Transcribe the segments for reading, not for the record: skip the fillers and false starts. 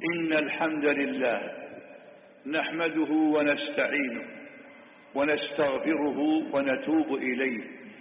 إن الحمد لله نحمده ونستعينه ونستغفره ونتوب إليه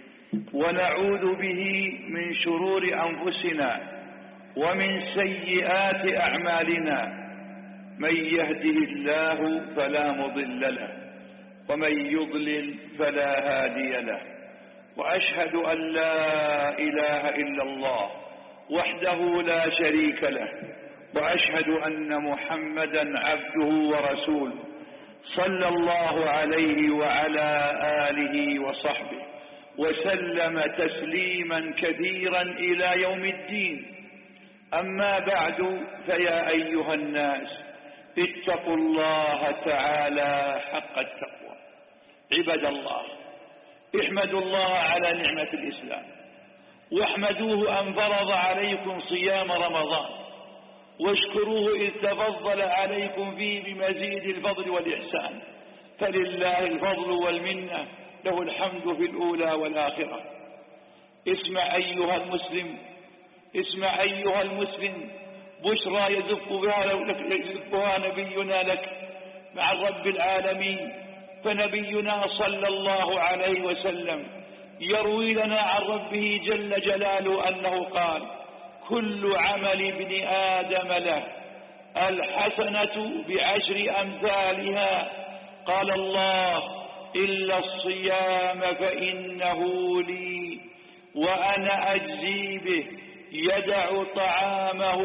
ونعوذ به من شرور أنفسنا ومن سيئات أعمالنا. من يهده الله فلا مضل له ومن يضلل فلا هادي له. وأشهد أن لا إله إلا الله وحده لا شريك له، وأشهد أن محمدا عبده ورسوله صلى الله عليه وعلى آله وصحبه وسلم تسليما كثيرا إلى يوم الدين. أما بعد، فيا أيها الناس اتقوا الله تعالى حق التقوى. عباد الله، احمدوا الله على نعمة الإسلام، واحمدوه أن فرض عليكم صيام رمضان، واشكروه إذ تفضل عليكم فيه بمزيد الفضل والإحسان، فلله الفضل والمنة، له الحمد في الأولى والآخرة. اسمع أيها المسلم، اسمع أيها المسلم، بشرى يزفها نبينا لك مع رب العالمين. فنبينا صلى الله عليه وسلم يروي لنا عن ربه جل جلاله أنه قال: كل عمل ابن آدم له، الحسنة بعشر أمثالها. قال الله: إلا الصيام فإنه لي وأنا أجزي به، يدع طعامه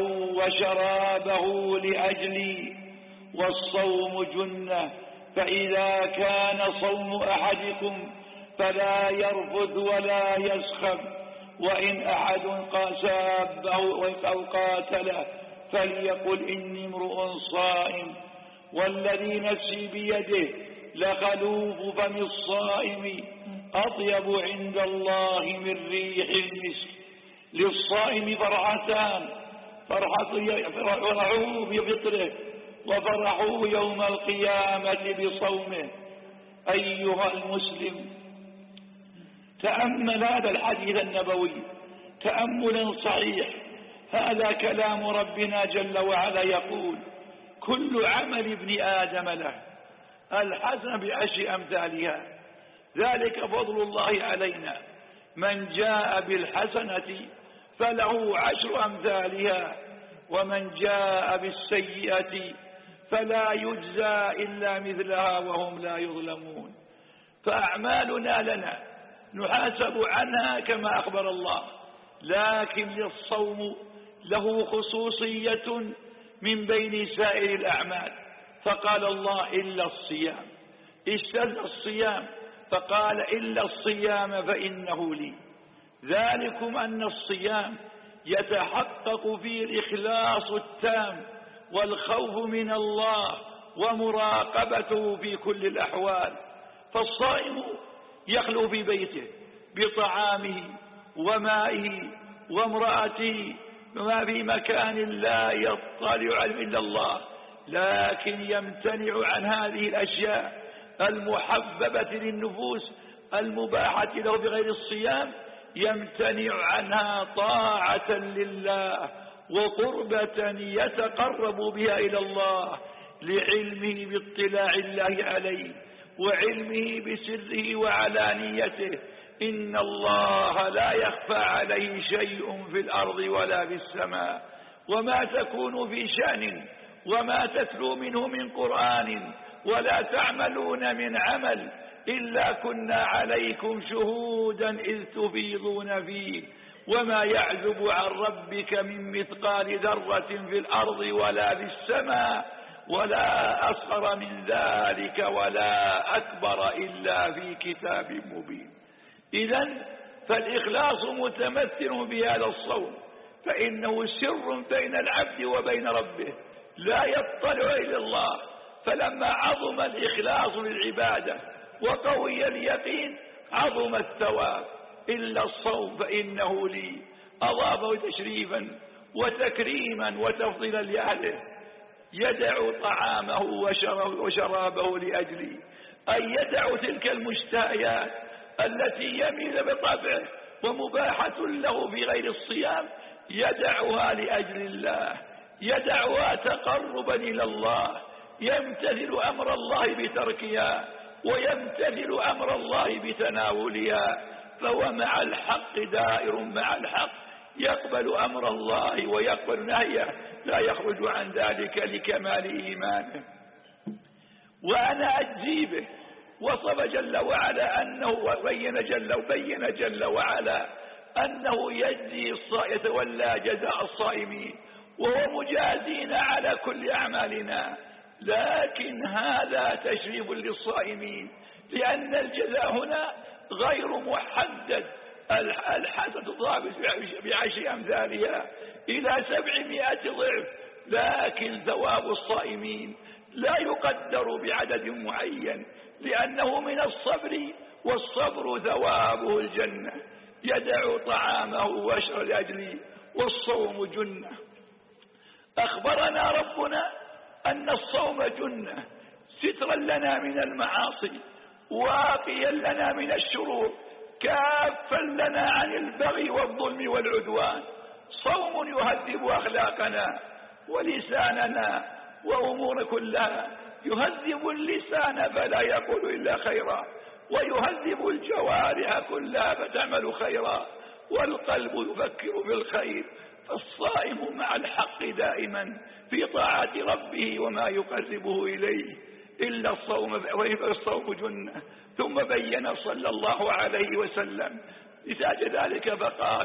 وشرابه لأجلي. والصوم جنة، فإذا كان صوم أحدكم فلا يرفث ولا يسخب، وإن أحد سابه أو قاتله فليقل إني امرؤ صائم. والذي نفسي بيده لخلوف فم الصائم أطيب عند الله من ريح المسك. للصائم فرحتان: فرحه بفطره، وفرحه يوم القيامة بصومه. أيها المسلم، تأمل هذا الحديث النبوي تأملا صحيح. هذا كلام ربنا جل وعلا يقول: كل عمل ابن آدم له، الحسنة بعشر أمثالها. ذلك فضل الله علينا. من جاء بالحسنة فله عشر أمثالها، ومن جاء بالسيئة فلا يجزى إلا مثلها وهم لا يظلمون. فأعمالنا لنا نحاسب عنها كما أخبر الله، لكن للصوم له خصوصية من بين سائر الأعمال. فقال الله: إلا الصيام. استثنى الصيام فقال: إلا الصيام فإنه لي. ذلكم أن الصيام يتحقق فيه الإخلاص التام والخوف من الله ومراقبته في كل الأحوال. فالصائم يخلو في بيته بطعامه ومائه وامرأته، وما في مكان لا يطلع عليه إلا الله، لكن يمتنع عن هذه الأشياء المحببة للنفوس المباحة له بغير الصيام، يمتنع عنها طاعة لله وقربة يتقرب بها إلى الله، لعلمه باطلاع الله عليه وعلمه بسره وعلانيته. إن الله لا يخفى عليه شيء في الأرض ولا في السماء. وما تكون في شأن وما تتلو منه من قرآن ولا تعملون من عمل إلا كنا عليكم شهودا إذ تفيضون فيه، وما يعزب عن ربك من مثقال ذرة في الأرض ولا في السماء ولا أصغر من ذلك ولا أكبر إلا في كتاب مبين. إذن فالإخلاص متمثل بهذا الصوم، فإنه سر بين العبد وبين ربه لا يطلع إلى الله. فلما عظم الإخلاص للعبادة وقوي اليقين عظم الثواب. إلا الصوم فإنه لي، أضافه تشريفا وتكريما وتفضيلا لأهله. يدع طعامه وشرابه لأجلي، أي يدع تلك المشتهيات التي يميل بطبعه ومباحة له في غير الصيام، يدعها لأجل الله، يدعها تقربا إلى الله، يمتثل أمر الله بتركها ويمتثل أمر الله بتناولها، فهو مع الحق دائر مع الحق، يقبل أمر الله ويقبل نهيه، لا يخرج عن ذلك لكمال إيمانه. وأنا أجزي به. وصف جل وعلا أنه بين جل وعلا أنه يجزي يتولى جزاء الصائمين، وهو مجازينا على كل أعمالنا، لكن هذا تشريف للصائمين، لأن الجزاء هنا غير محدد. الحسنة تضاعف ب10 أمثالها إلى 700 ضعف، لكن ثواب الصائمين لا يقدر بعدد معين، لأنه من الصبر، والصبر ثوابه الجنة. يدع طعامه ويشرب لأجلي، والصوم جنة. أخبرنا ربنا أن الصوم جنة، سترا لنا من المعاصي، واقيا لنا من الشرور، كافا لنا عن البغي والظلم والعدوان. صوم يهذب أخلاقنا ولساننا وأمور كلها، يهذب اللسان فلا يقول إلا خيرا، ويهذب الجوارح كلها فتعمل خيرا، والقلب يفكر بالخير. فالصائم مع الحق دائما في طاعة ربه وما يقربه إليه إلا الصوم، والصوم جنة. ثم بين صلى الله عليه وسلم نتاج ذلك فقال: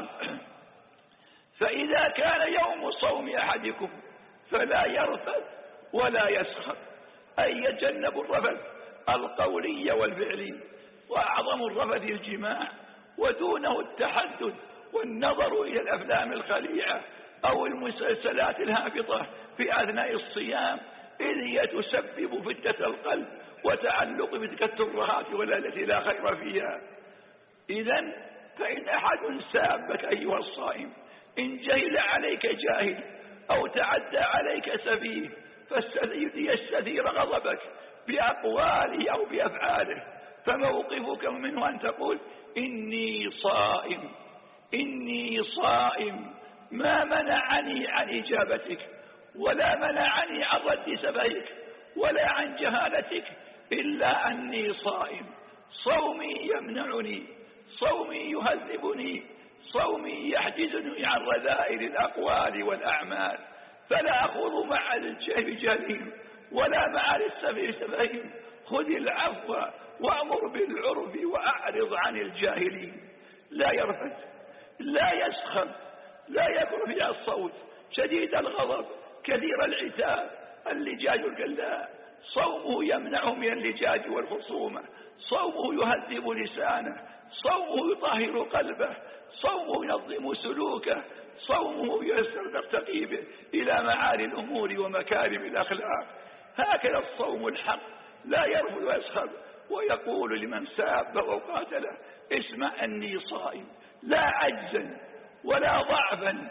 فإذا كان يوم صوم أحدكم فلا يرفث ولا يسخر، أي يتجنب الرفث القولي والفعلي، وأعظم الرفث الجماع، ودونه التحدث والنظر إلى الأفلام الخليعة أو المسلسلات الهابطة في أثناء الصيام، إذ هي تسبب فتنة القلب وتعلق بتلك الترهات التي لا خير فيها. إذن فإن أحد سابك أيها الصائم، إن جهل عليك جاهل أو تعدى عليك سفيه، فليستثير غضبك بأقواله أو بأفعاله، فموقفك منه أن تقول: إني صائم، إني صائم، ما منعني عن إجابتك، ولا منعني عن رد سفهك، ولا عن جهالتك، إلا أني صائم. صومي يمنعني، صومي يهذبني، صومي يحجزني عن رذائل الأقوال والأعمال، فلا أخوض مع الجهل جهلهم ولا مع السفه سفههم. خذ العفو وأمر بالعرف وأعرض عن الجاهلين. لا يرفث، لا يسخر، لا يكن فيها الصوت، شديد الغضب، كثير العتاب، اللجاج الكلا. صومه يمنعه من اللجاج والخصومة، صومه يهذب لسانه، صومه يطهر قلبه، صومه ينظم سلوكه، صومه ييسر ترتقي به إلى معالي الأمور ومكارم الأخلاق. هكذا الصوم الحق، لا يرفض ويسخر، ويقول لمن ساب أو قاتله: اسمع أني صائم، لا عجزا ولا ضعفا،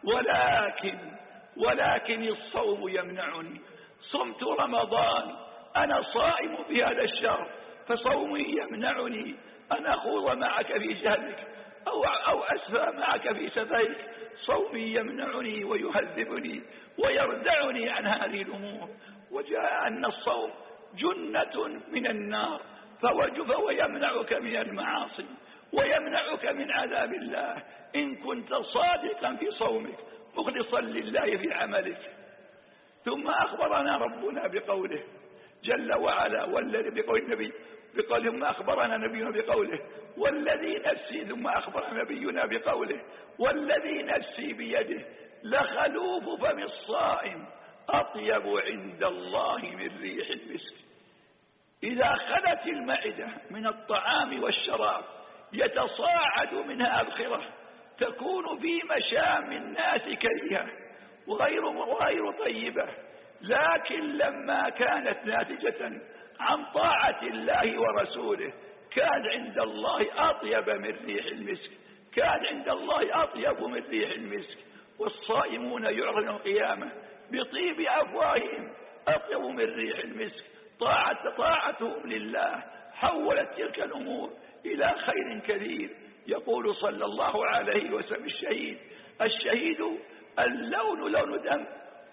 ولكن الصوم يمنعني. صمت رمضان، أنا صائم في هذا الشهر، فصومي يمنعني أن أخوض معك في جهلك أو أسفى معك في سفهك. صومي يمنعني ويهذبني ويردعني عن هذه الأمور. وجاء أن الصوم جنة من النار، فهو يمنعك من المعاصي ويمنعك من عذاب الله إن كنت صادقا في صومك مخلصا لله في عملك. ثم أخبرنا ربنا بقوله جل وعلا، والذي بقول النبي بقوله، ثم أخبرنا نبينا بقوله: والذي نفسي، ثم أخبرنا نبينا بقوله: والذي نفسي بيده لخلوف فم الصائم أطيب عند الله من ريح المسك. إذا خلت المعدة من الطعام والشراب يتصاعد منها أبخرة، تكون في مشام الناس كريهة وغير طيبة، لكن لما كانت ناتجة عن طاعة الله ورسوله كان عند الله أطيب من ريح المسك، كان عند الله أطيب من ريح المسك. والصائمون يعرضون القيامة بطيب أفواههم أطيب من ريح المسك. طاعتهم لله حولت تلك الأمور إلى خير كثير. يقول صلى الله عليه وسلم: الشهيد اللون لون دم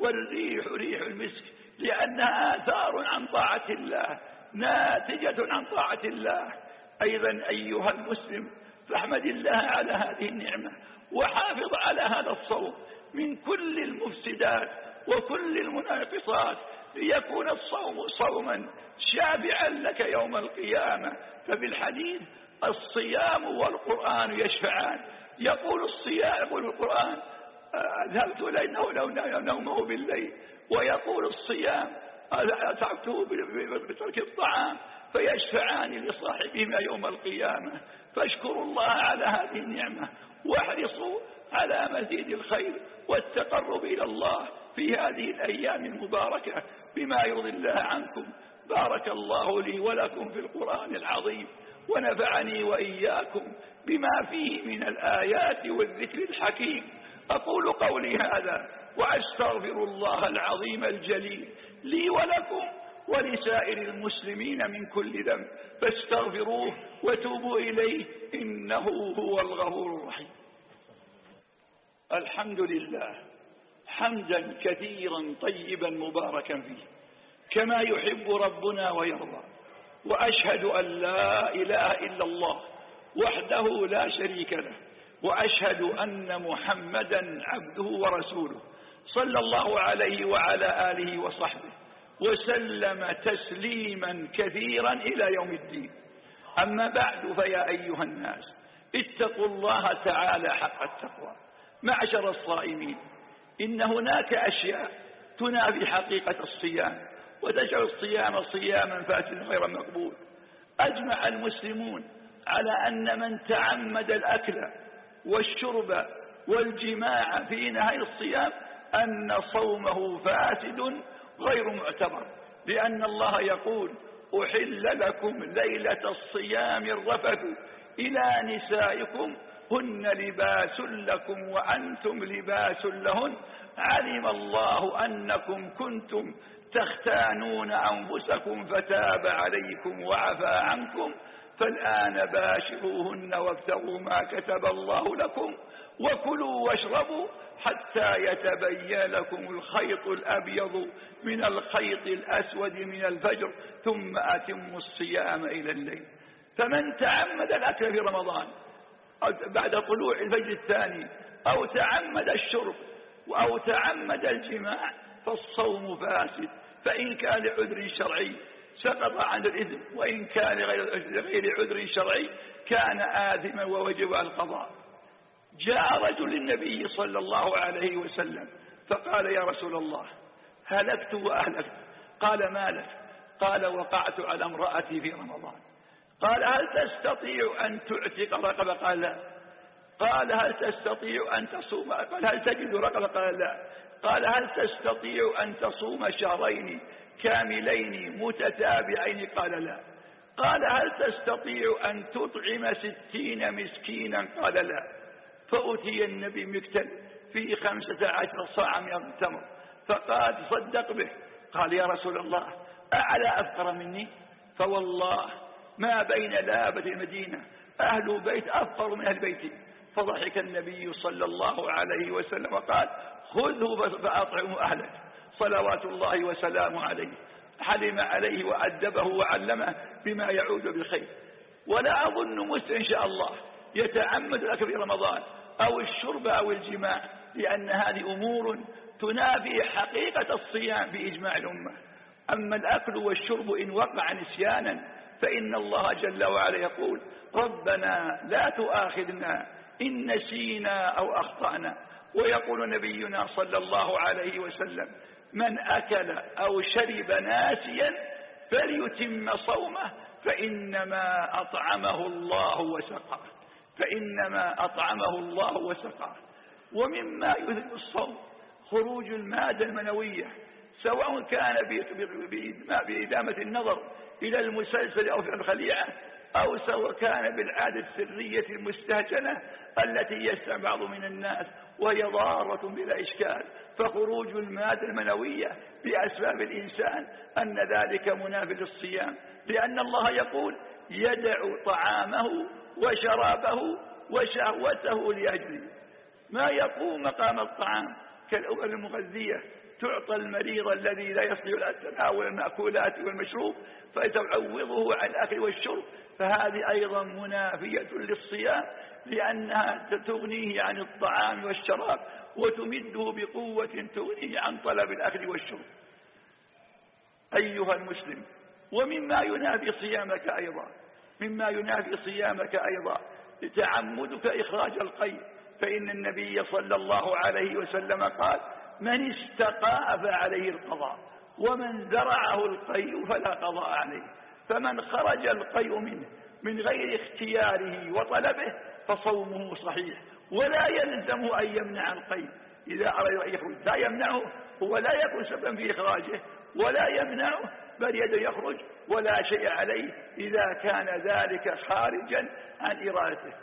والريح ريح المسك، لأنها آثار عن طاعة الله، ناتجة عن طاعة الله. أيضا أيها المسلم، فاحمد الله على هذه النعمة، وحافظ على هذا الصوم من كل المفسدات وكل المناقصات، ليكون الصوم صوما شابعا لك يوم القيامة. ففي الحديث: الصيام والقرآن يشفعان. يقول القرآن: أذهبت نومه بالليل، ويقول الصيام: أتعبته بترك الطعام، فيشفعان لصاحبهما يوم القيامة. فاشكروا الله على هذه النعمة، واحرصوا على مزيد الخير والتقرب إلى الله في هذه الأيام المباركة بما يرضي الله عنكم. بارك الله لي ولكم في القرآن العظيم، ونفعني وإياكم بما فيه من الآيات والذكر الحكيم. أقول قولي هذا وأستغفر الله العظيم الجليل لي ولكم ولسائر المسلمين من كل ذنب، فاستغفروه وتوبوا إليه، إنه هو الغفور الرحيم. الحمد لله حمدا كثيرا طيبا مباركا فيه كما يحب ربنا ويرضى، وأشهد أن لا إله إلا الله وحده لا شريك له، وأشهد أن محمدا عبده ورسوله، صلى الله عليه وعلى آله وصحبه وسلم تسليما كثيرا إلى يوم الدين. أما بعد، فيا أيها الناس، اتقوا الله تعالى حق التقوى. معشر الصائمين، إن هناك أشياء تنافي حقيقة الصيام وتجعل الصيام صياما فاسدا غير مقبول. أجمع المسلمون على أن من تعمد الأكل والشرب والجماع في نهاية الصيام أن صومه فاسد غير معتبر، لأن الله يقول: أحل لكم ليلة الصيام الرفث إلى نسائكم هن لباس لكم وأنتم لباس لهن، علم الله أنكم كنتم تختانون أنفسكم فتاب عليكم وعفى عنكم، فالآن باشروهن وابتغوا ما كتب الله لكم، وكلوا واشربوا حتى يتبين لكم الخيط الأبيض من الخيط الأسود من الفجر، ثم أتموا الصيام إلى الليل. فمن تعمد الأكل في رمضان بعد طلوع الفجر الثاني، أو تعمد الشرب، أو تعمد الجماع، فالصوم فاسد. فإن كان لعذر شرعي سقط عن الإثم، وإن كان غير عذر شرعي كان آثما ووجب القضاء. جاء رجل للنبي صلى الله عليه وسلم فقال: يا رسول الله، هلكت وأهلكت. قال: ما لك؟ قال: وقعت على امرأتي في رمضان. قال: هل تستطيع أن تعتق رقبة؟ قال: لا. قال: هل تستطيع أن تصوم؟ قال: هل تجد رقبة؟ قال: لا. قال: هل تستطيع أن تصوم شهرين كاملين متتابعين؟ قال: لا. قال: هل تستطيع أن تطعم 60 مسكينا؟ قال: لا. فأتي النبي مكتل فيه 15 صاع من التمر، فقال: تصدق به. قال: يا رسول الله، أعلى أفقر مني؟ فوالله ما بين لابة المدينة أهل بيت أفقر من أهل بيتي. فضحك النبي صلى الله عليه وسلم وقال: خذه فأطعمه أهلك، صلوات الله وسلامه عليه. حلم عليه وأدبه وعلمه بما يعود بالخير. ولا أظن مسلم إن شاء الله يتعمد الأكل في رمضان أو الشرب أو الجماع، لأن هذه أمور تنافي حقيقة الصيام بإجماع الأمة. أما الأكل والشرب إن وقع نسيانا فإن الله جل وعلا يقول: ربنا لا تؤاخذنا إن نسينا أو أخطأنا. ويقول نبينا صلى الله عليه وسلم: من أكل أو شرب ناسيا فليتم صومه فإنما أطعمه الله وسقاه، فإنما أطعمه الله وسقاه. ومما يذهب الصوم خروج المادة المنوية، سواء كان بإدامة النظر إلى المسلسل أو في الخليعة، أو سواء كان بالعادة السرية المستهجنة التي يسمع بعض من الناس وهي ضارة بلا إشكال. فخروج المادة المنوية بأسباب الإنسان أن ذلك منافي للصيام، لأن الله يقول: يدع طعامه وشرابه وشهوته لأجله. ما يقوم مقام الطعام كالأكل المغذية تعطى المريض الذي لا يستطيع تناول المأكولات والمشروب فتعوضه عن الأكل والشرب، فهذه أيضا منافية للصيام، لأنها تغنيه عن الطعام والشراب وتمده بقوة تغنيه عن طلب الأكل والشرب. أيها المسلم، ومما ينافي صيامك أيضا تعمدك إخراج القيء، فإن النبي صلى الله عليه وسلم قال: من استقاء فعليه القضاء، ومن زرعه القيء فلا قضاء عليه. فمن خرج القيء منه من غير اختياره وطلبه فصومه صحيح، ولا يلزمه أن يمنع القيء. إذا أراد أن يخرج لا يمنعه، هو لا يكون سببا في إخراجه ولا يمنعه، بل يده يخرج ولا شيء عليه إذا كان ذلك خارجا عن إرادته.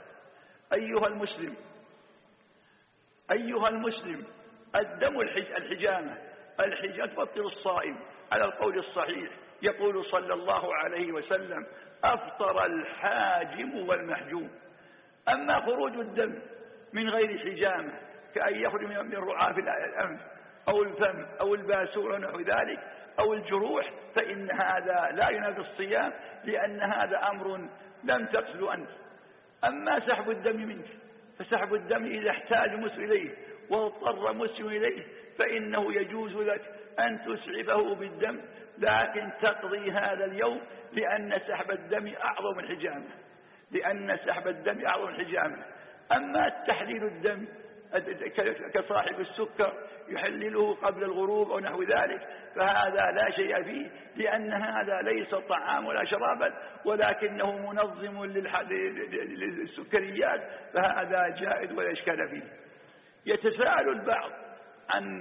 أيها المسلم، الدم الحجامة تبطل الصائم على القول الصحيح. يقول صلى الله عليه وسلم: أفطر الحاجم والمحجوم. أما خروج الدم من غير حجامة كأن يخرج من رعاف الأنف أو الفم أو الباسور ونحو ذلك أو الجروح، فإن هذا لا ينافي الصيام، لأن هذا أمر لم تقصد أنت. أما سحب الدم منك، فسحب الدم إذا احتاج مسلم إليه واضطر مسلم إليه فإنه يجوز لك أن تسعبه بالدم، لكن تقضي هذا اليوم، لأن سحب الدم أعظم من الحجامة. أما تحليل الدم كصاحب السكر يحلله قبل الغروب أو نحو ذلك، فهذا لا شيء فيه، لأن هذا ليس طعام ولا شرابا، ولكنه منظم للسكريات، فهذا جائز ولا إشكال فيه. يتساءل البعض عن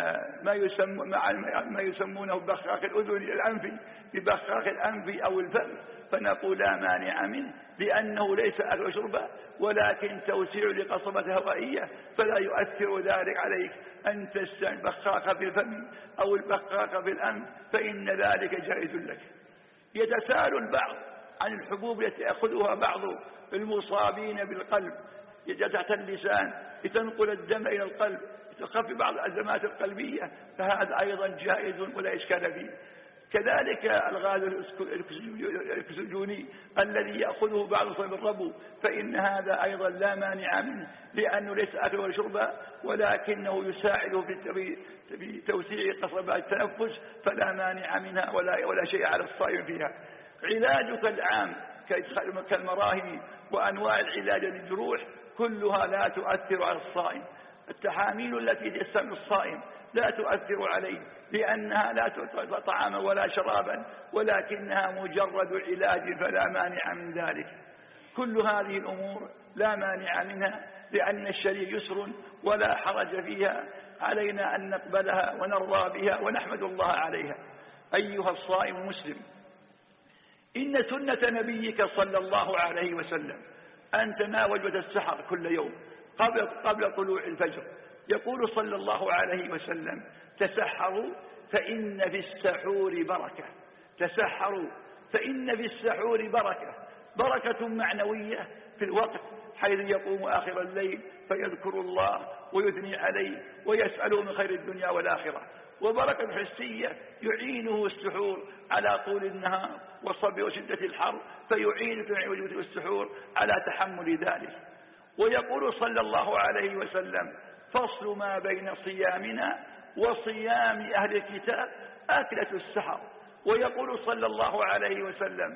ما يسمونه ببخاخ الأذن الأنفي، ببخاخ الأنفي أو الفم، فنقول لا مانع منه، لأنه ليس أكل وشربا ولكن توسيع لقصبة هوائية، فلا يؤثر ذلك عليك أن تستعمل البخاخ في الفم أو البخاخ في الأنف، فإن ذلك جائز لك. يتساءل البعض عن الحبوب التي يأخذها بعض المصابين بالقلب تحت اللسان لتنقل الدم إلى القلب، تخفف بعض الأزمات القلبية، فهذا أيضا جائز ولا إشكال فيه. كذلك الغاز الأكسجيني الذي يأخذه بعض صاحب الربو، فإن هذا أيضا لا مانع منه، لأنه ليس أكل ولا شرب، ولكنه يساعد في توسيع قصبات التنفس، فلا مانع منها ولا شيء على الصائم فيها. علاجك العام كالمراهم وأنواع العلاج للجروح كلها لا تؤثر على الصائم. التحاميل التي يستعمل الصائم لا تؤثر عليه، لأنها لا تعطى طعاما ولا شرابا، ولكنها مجرد علاج، فلا مانع من ذلك. كل هذه الأمور لا مانع منها، لأن الشريعة يسر ولا حرج فيها، علينا أن نقبلها ونرضى بها ونحمد الله عليها. أيها الصائم المسلم، إن سنة نبيك صلى الله عليه وسلم أن تناول وجبة السحر كل يوم قبل طلوع الفجر. يقول صلى الله عليه وسلم: تسحروا فإن في السحور بركة. تسحروا فإن في السحور بركة معنوية في الوقت، حيث يقوم آخر الليل فيذكر الله ويثني عليه ويسأله من خير الدنيا والآخرة، وبركة حسية يعينه السحور على طول النهار والصبر وشدة الحر، فيعينك السحور على تحمل ذلك. ويقول صلى الله عليه وسلم: فصل ما بين صيامنا وصيام أهل الكتاب أكلة السحر. ويقول صلى الله عليه وسلم: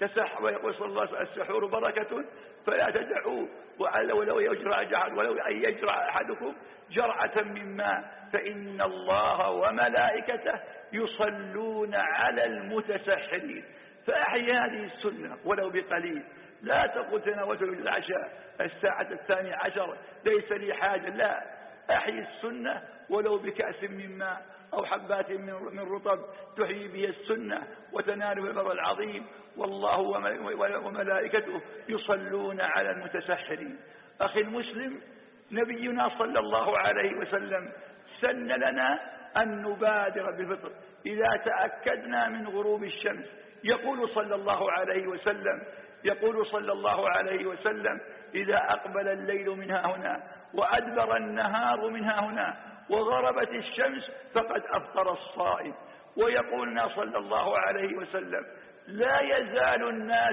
السحور بركة فلا تدعوه، ولو أن يجرع أحدكم جرعة من ماء، فإن الله وملائكته يصلون على المتسحرين. فأحيي هذه السنة ولو بقليل. لا تقل تناولت العشاء الساعة 12 ليس لي حاجة، لا، أحيي السنة ولو بكأس من ماء أو حبات من رطب تحيي به السنة وتنال البر العظيم، والله وملائكته يصلون على المتسحرين. أخي المسلم، نبينا صلى الله عليه وسلم سن لنا أن نبادر بالفطر إذا تأكدنا من غروب الشمس. يقول صلى الله عليه وسلم: إذا أقبل الليل من ها هنا وأدبر النهار من ها هنا وغربت الشمس فقد أفطر الصائم. ويقولنا صلى الله عليه وسلم: لا يزال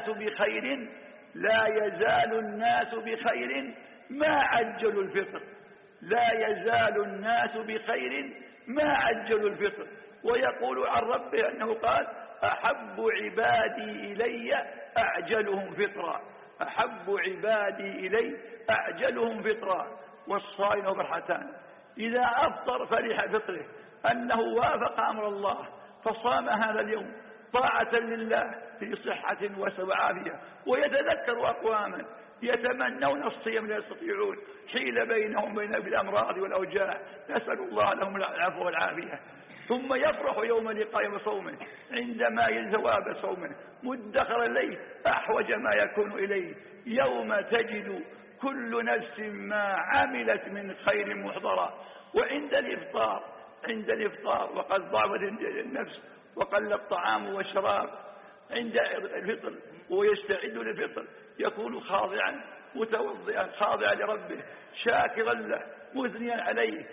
الناس بخير ما عجلوا الفطر. لا يزال الناس بخير ما عجلوا الفطر. ويقول عن ربه أنه قال: أحب عبادي إلي أعجلهم فطرا. أحب عبادي إلي أعجلهم فطرا. والصائم فرحتان: إذا أفطر فرح فطره أنه وافق أمر الله فصام هذا اليوم طاعة لله في صحة وعافية. ويتذكر أقواما يتمنون الصيام لا يستطيعون، حيل بينهم وبين الأمراض والأوجاع، نسأل الله لهم العفو والعافية. ثم يفرح يوم لقاء صومه عندما يزواب صومه مدخر إليه أحوج ما يكون إليه، يوم تجد كل نفس ما عملت من خير محضرا. وعند الإفطار وقد ضعفت النفس وقل الطعام والشراب، عند الفطر ويستعد للفطر يكون خاضعا متوضئا خاضعا لربه شاكرا له مثنيا عليه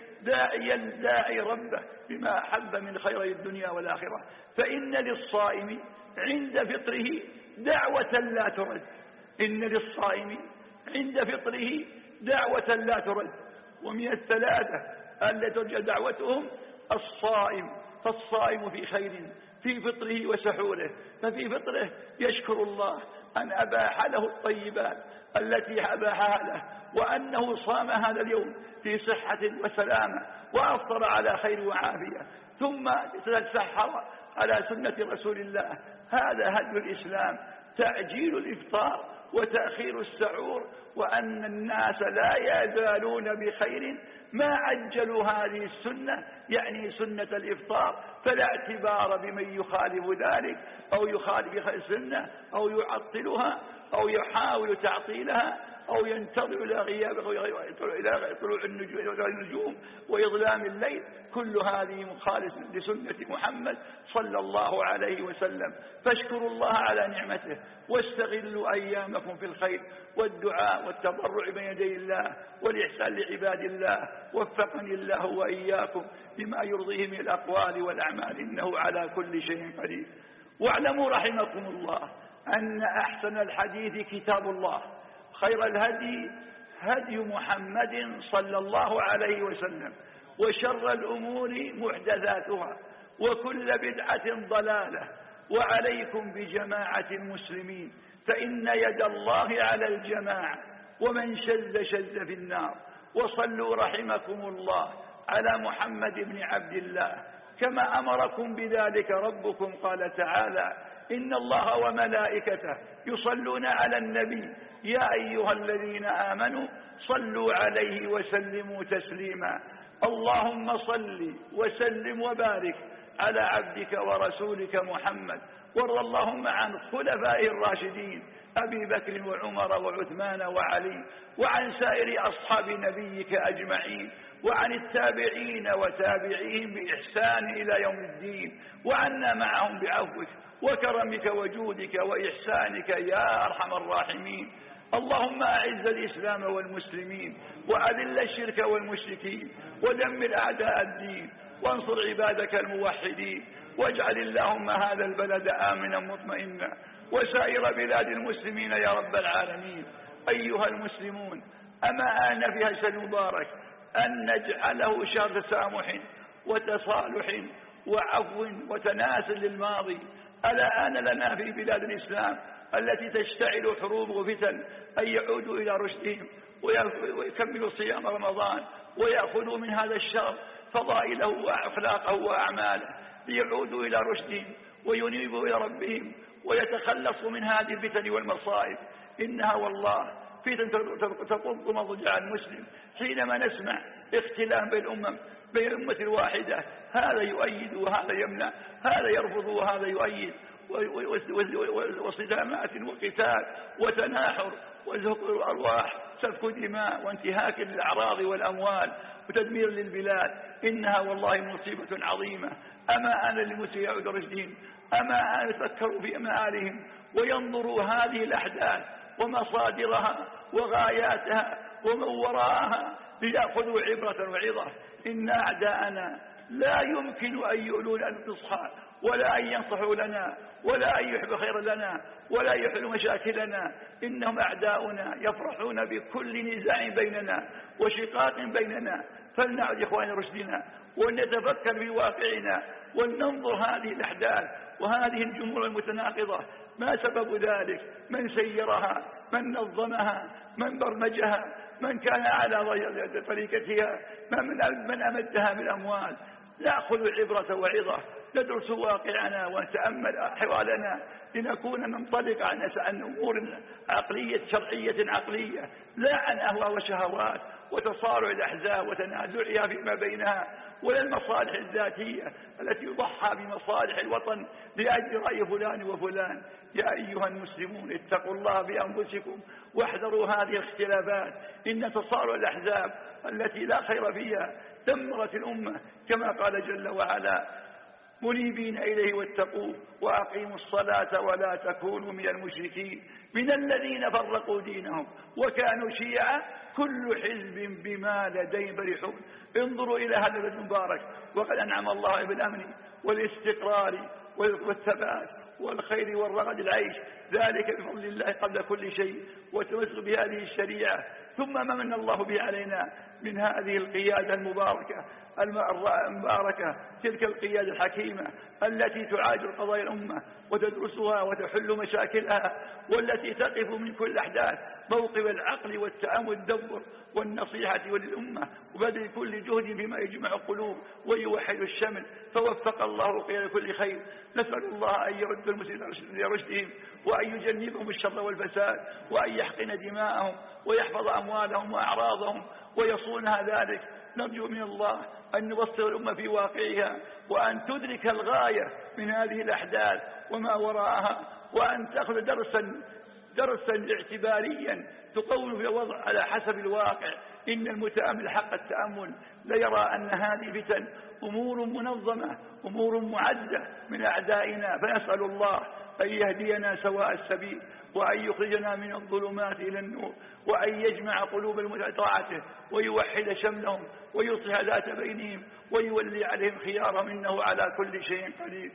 داعي ربه بما أحب من خيري الدنيا والآخرة. فإن للصائم عند فطره دعوة لا ترد. إن للصائم عند فطره دعوة لا ترد. ومن الثلاثة التي ترجى دعوتهم الصائم، فالصائم في خير في فطره وسحوره. ففي فطره يشكر الله أن أباح له الطيبات التي أباحها له، وأنه صام هذا اليوم في صحة وسلامة وأفطر على خير وعافية، ثم تسحر على سنة رسول الله. هذا هدي الإسلام، تعجيل الإفطار وتأخير السحور، وأن الناس لا يزالون بخير ما عجلوا هذه السنة، يعني سنة الإفطار. فلا اعتبار بمن يخالف ذلك أو يخالف السنة أو يعطلها أو يحاول تعطيلها أو ينتظر إلى غياب إلى طلوع النجوم وإظلام الليل. كل هذه مخالف لسنة محمد صلى الله عليه وسلم. فاشكروا الله على نعمته واستغلوا أيامكم في الخير والدعاء والتضرع بين يدي الله والإحسان لعباد الله. وفقني الله وإياكم بما يرضيه من الأقوال والأعمال، إنه على كل شيء قدير. واعلموا رحمكم الله أن أحسن الحديث كتاب الله، خير الهدي هدي محمد صلى الله عليه وسلم، وشر الأمور محدثاتها، وكل بدعة ضلالة. وعليكم بجماعة المسلمين، فإن يد الله على الجماعة، ومن شذ في النار. وصلوا رحمكم الله على محمد بن عبد الله كما أمركم بذلك ربكم. قال تعالى: إن الله وملائكته يصلون على النبي يا أيها الذين آمنوا صلوا عليه وسلموا تسليما. اللهم صل وسلم وبارك على عبدك ورسولك محمد. وارض اللهم عن خلفائه الراشدين أبي بكر وعمر وعثمان وعلي، وعن سائر أصحاب نبيك أجمعين، وعن التابعين وتابعيهم بإحسان إلى يوم الدين، وعنا معهم بعفوك وكرمك وجودك وإحسانك يا أرحم الراحمين. اللهم أعز الإسلام والمسلمين، وأذل الشرك والمشركين، ودمر أعداء الدين، وانصر عبادك الموحدين. واجعل اللهم هذا البلد آمنا مطمئنا، وسائر بلاد المسلمين يا رب العالمين. أيها المسلمون، أما آن في هذا المبارك أن نجعله شهر تسامح وتصالح وعفو وتناسل للماضي. ألا آن لنا في بلاد الإسلام التي تشتعل حروب وفتن أن يعودوا إلى رشدهم ويكملوا صيام رمضان ويأخذوا من هذا الشهر فضائله وأخلاقه وأعماله، ليعودوا إلى رشدهم وينيبوا إلى ربهم ويتخلصوا من هذه الفتن والمصائب. إنها والله فتن تطب مضجع المسلم حينما نسمع اختلاف بين الأمم، بين الأمة الواحدة، هذا يؤيد وهذا يمنع، هذا يرفض وهذا يؤيد، وصدامات وقتال وتناحر وزهق الأرواح، سفك دماء وانتهاك للأعراض والأموال وتدمير للبلاد. إنها والله مصيبة عظيمة. أما آن للمسلمين يعود رشدين، أما آن يفكروا في مآلهم وينظروا هذه الأحداث ومصادرها وغاياتها ومن وراءها ليأخذوا عبرة وعظة. إن أعداءنا لا يمكن أن يؤلون النصح ولا أن ينصحوا لنا ولا أن يحبوا خير لنا ولا يحلوا مشاكلنا. إنهم أعداؤنا يفرحون بكل نزاع بيننا وشقاق بيننا. فلنعد إخوان رشدنا ونتفكر في واقعنا ولننظر هذه الأحداث وهذه الجموع المتناقضة، ما سبب ذلك؟ من سيرها؟ من نظمها؟ من برمجها؟ من كان على طريقتها؟ من أمدها بالأموال؟ نأخذ العبرة وعظة، ندرس واقعنا ونتأمل أحوالنا لنكون ننطلق عن أمور عقلية شرعية عقلية، لا عن أهواء وشهوات وتصارع الأحزاب وتنازعها فيما بينها، ولا المصالح الذاتية التي يضحى بمصالح الوطن لأجل رأي فلان وفلان. يا أيها المسلمون اتقوا الله بأنفسكم واحذروا هذه الاختلافات. إن تصارع الأحزاب التي لا خير فيها دمرت الأمة، كما قال جل وعلا: منيبين إليه واتقوه وأقيموا الصلاة ولا تكونوا من المشركين من الذين فرقوا دينهم وكانوا شيعا كل حزب بما لديهم فرحون. انظروا إلى هذا البلد المبارك، وقد أنعم الله بالأمن والاستقرار والثبات والخير والرغد العيش، ذلك بفضل الله قبل كل شيء وتمسك بهذه الشريعة. ثم ما من الله به علينا من هذه القيادة المباركة تلك القيادة الحكيمة التي تعالج قضايا الأمة وتدرسها وتحل مشاكلها، والتي تقف من كل أحداث موقف العقل والتأمل والتدبر والنصيحة وللأمة وبذل كل جهد فيما يجمع القلوب ويوحد الشمل. فوفق الله قيادة كل خير. نسأل الله أن يرد المسلمين إلى رشدهم وأن يجنبهم الشر والفساد وأن يحقن دماءهم ويحفظ أموالهم وأعراضهم ويصونها ذلك. نرجو من الله أن نبصر الأمة في واقعها وأن تدرك الغاية من هذه الأحداث وما وراءها، وأن تأخذ درسا اعتباريا تقوم في الوضع على حسب الواقع. إن المتأمل حق التأمل ليرى أن هذه الفتن أمور منظمة، أمور معدة من أعدائنا، فنسأل الله أن يهدينا سواء السبيل وأن يخرجنا من الظلمات إلى النور وأن يجمع قلوب المتطاعته ويوحد شملهم ويصلح ذات بينهم ويولي عليهم خيارهم إنه على كل شيء قدير.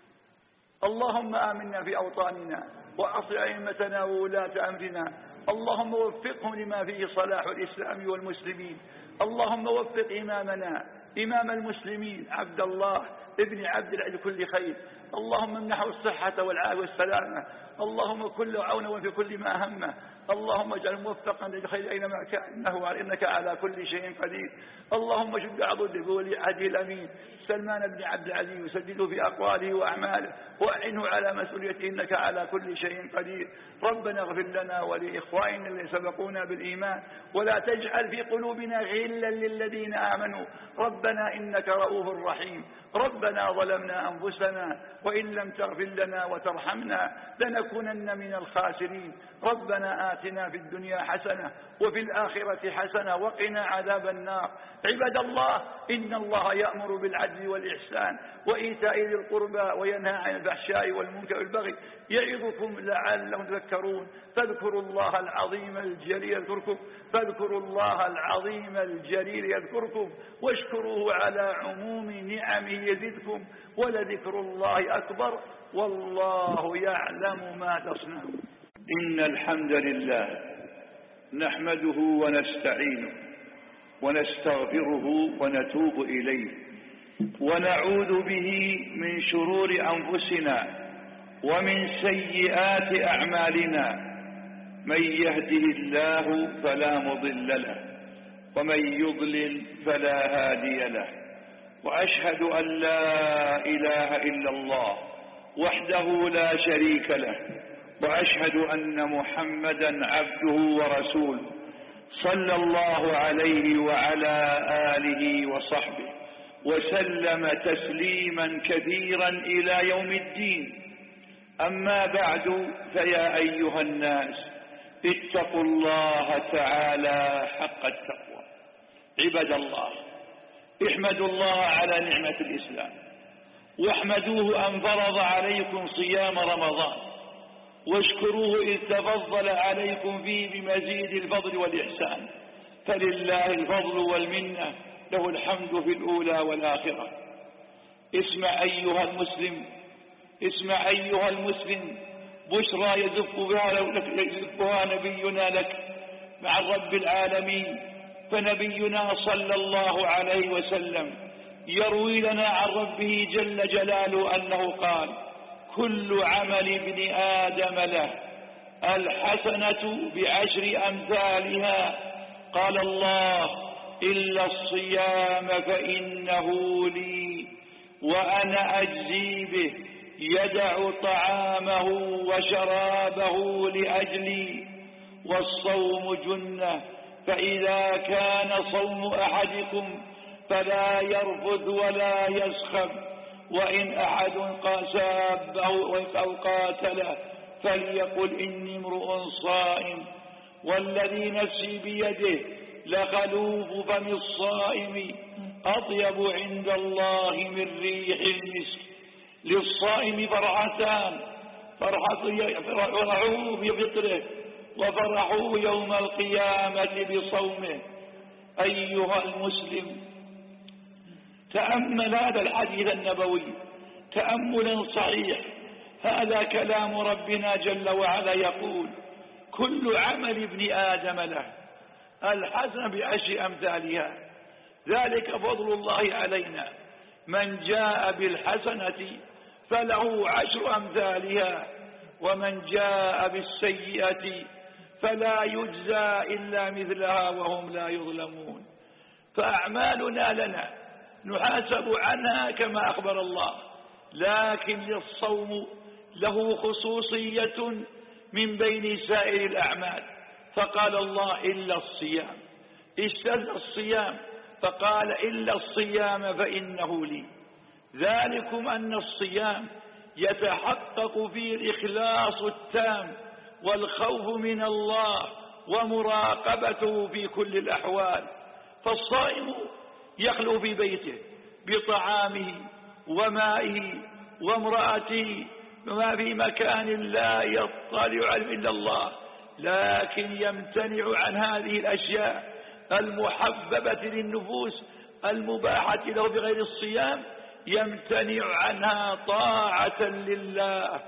اللهم آمنا في أوطاننا وأصلح أئمتنا وولاة أمرنا، اللهم وفقهم لما فيه صلاح الإسلام والمسلمين. اللهم وفق إمامنا إمام المسلمين عبد الله ابن عبد العزيز كل خير، اللهم امنحه الصحة والعافية والسلامة، اللهم كل عونه في كل ما همه، اللهم اجعل موفقا للخير أينما كان إنك على كل شيء قدير. اللهم شد عضده بولي عهده الأمين سلمان بن عبد العزيز وسدده في أقواله وأعماله وأعنه على مسؤوليته إنك على كل شيء قدير. ربنا اغفر لنا ولإخواننا الذين سبقونا بالإيمان ولا تجعل في قلوبنا غلا للذين آمنوا ربنا إنك رؤوف رحيم. ربنا ظلمنا أنفسنا وإن لم تغفر لنا وترحمنا لنكونن من الخاسرين. ربنا آتنا في الدنيا حسنة وفي الآخرة حسنة وقنا عذاب النار. عباد الله، إن الله يأمر بالعدل والإحسان وإيتاء ذي القربى وينهى عن الفحشاء والمنكر والبغي يعظكم لعلكم تذكرون. فاذكروا الله العظيم الجليل يذكركم فاذكروا الله العظيم الجليل يذكركم واشكروه على عموم نعمه يزدكم ولذكر الله أكبر والله يعلم ما تصنعون. إن الحمد لله نحمده ونستعينه ونستغفره ونتوب إليه ونعوذ به من شرور أنفسنا ومن سيئات أعمالنا. من يهده الله فلا مضل له ومن يضلل فلا هادي له. وأشهد أن لا إله إلا الله وحده لا شريك له وأشهد أن محمدا عبده ورسوله صلى الله عليه وعلى آله وصحبه وسلم تسليما كثيرا إلى يوم الدين. أما بعد، فيا أيها الناس اتقوا الله تعالى حق التقوى. عباد الله، احمدوا الله على نعمة الإسلام واحمدوه أن فرض عليكم صيام رمضان واشكروه إذ تفضل عليكم فيه بمزيد الفضل والإحسان. فلله الفضل والمنة له الحمد في الأولى والآخرة. اسمع أيها المسلم، اسمع أيها المسلم، بشرى يزفها نبينا لك مع رب العالمين. فنبينا صلى الله عليه وسلم يروي لنا عن ربه جل جلاله أنه قال: كل عمل ابن آدم له، الحسنة بعشر أمثالها. قال الله: إلا الصيام فإنه لي وأنا أجزي به، يدع طعامه وشرابه لأجلي. والصوم جنة، فإذا كان صوم أحدكم فلا يرفث ولا يسخب، وإن أحد سابه أو قاتله فليقل إني امرؤ صائم. والذي نفسي بيده لخلوف فم الصائم أطيب عند الله من ريح المسك. للصائم فرحتان: فرحه بفطره، وفرحه يوم القيامة بصومه. أيها المسلم، تأمل هذا الحديث النبوي تأملا صحيح. هذا كلام ربنا جل وعلا يقول: كل عمل ابن آدم له، الحسنة بعشر أمثالها، ذلك فضل الله علينا. من جاء بالحسنة فله عشر أمثالها، ومن جاء بالسيئة فلا يجزى إلا مثلها وهم لا يظلمون. فأعمالنا لنا نحاسب عنها كما أخبر الله، لكن للصوم له خصوصية من بين سائر الأعمال. فقال الله: إلا الصيام، استثنى الصيام فقال: إلا الصيام فإنه لي. ذلكم أن الصيام يتحقق فيه الإخلاص التام والخوف من الله ومراقبته في كل الأحوال. فالصائم يخلو في بيته بطعامه ومائه وامرأته، وما في مكان لا يطلع عليه إلا الله، لكن يمتنع عن هذه الأشياء المحببة للنفوس المباحة له بغير الصيام، يمتنع عنها طاعة لله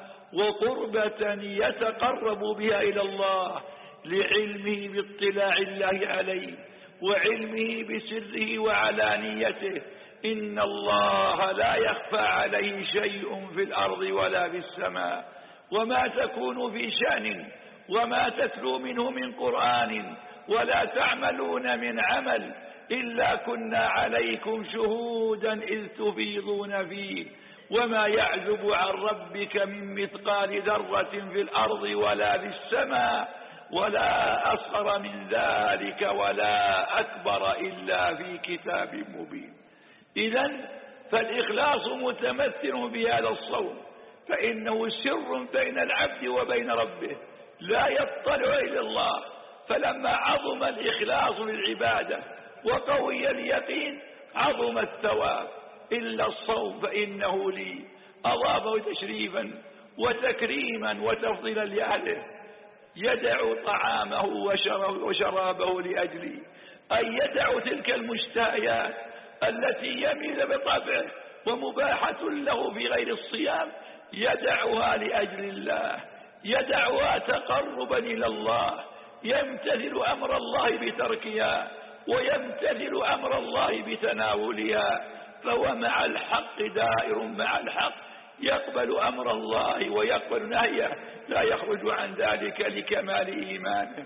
وقربة يتقرب بها إلى الله، لعلمه باطلاع الله عليه وعلمه بسره وعلانيته. إن الله لا يخفى عليه شيء في الأرض ولا في السماء. وما تكون في شأن وما تتلو منه من قرآن ولا تعملون من عمل إلا كنا عليكم شهودا إذ تفيضون فيه، وما يعزب عن ربك من مثقال ذرة في الأرض ولا في السماء ولا أصغر من ذلك ولا أكبر إلا في كتاب مبين. إذن فالإخلاص متمثل بهذا الصوم، فإنه سر بين العبد وبين ربه لا يطلع إلى الله. فلما عظم الإخلاص للعبادة وقوي اليقين عظم الثواب. إلا الصوم فإنه لي، أضافه تشريفا وتكريما وتفضيلا لأهله. يدع طعامه وشرابه لأجلي، أي يدع تلك المشتهيات التي يميل بطبعه ومباحة له في غير الصيام، يدعها لأجل الله، يدعها تقربا إلى الله، يمتثل أمر الله بتركها ويمتثل أمر الله بتناولها. فهو مع الحق دائر مع الحق، يقبل أمر الله ويقبل نهيه، لا يخرج عن ذلك لكمال إيمانه.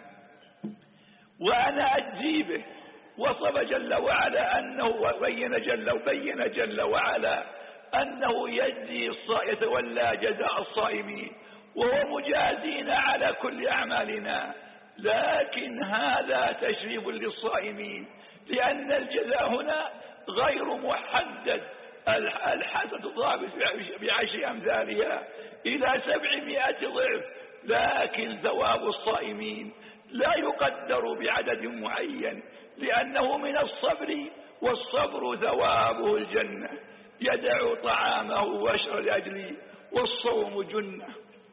وأنا أجزي به. وصف جل وعلا أنه بين جل وعلا أنه يجزي يتولى جزاء الصائمين، وهو مجازينا على كل أعمالنا. لكن هذا تشريف للصائمين، لأن الجزاء هنا غير محدد. الحسنة تضاعف بعشر أمثالها إلى 700 ضعف، لكن ثواب الصائمين لا يقدر بعدد معين، لأنه من الصبر، والصبر ثوابه الجنة. يدع طعامه ويشرب لأجلي، والصوم جنة.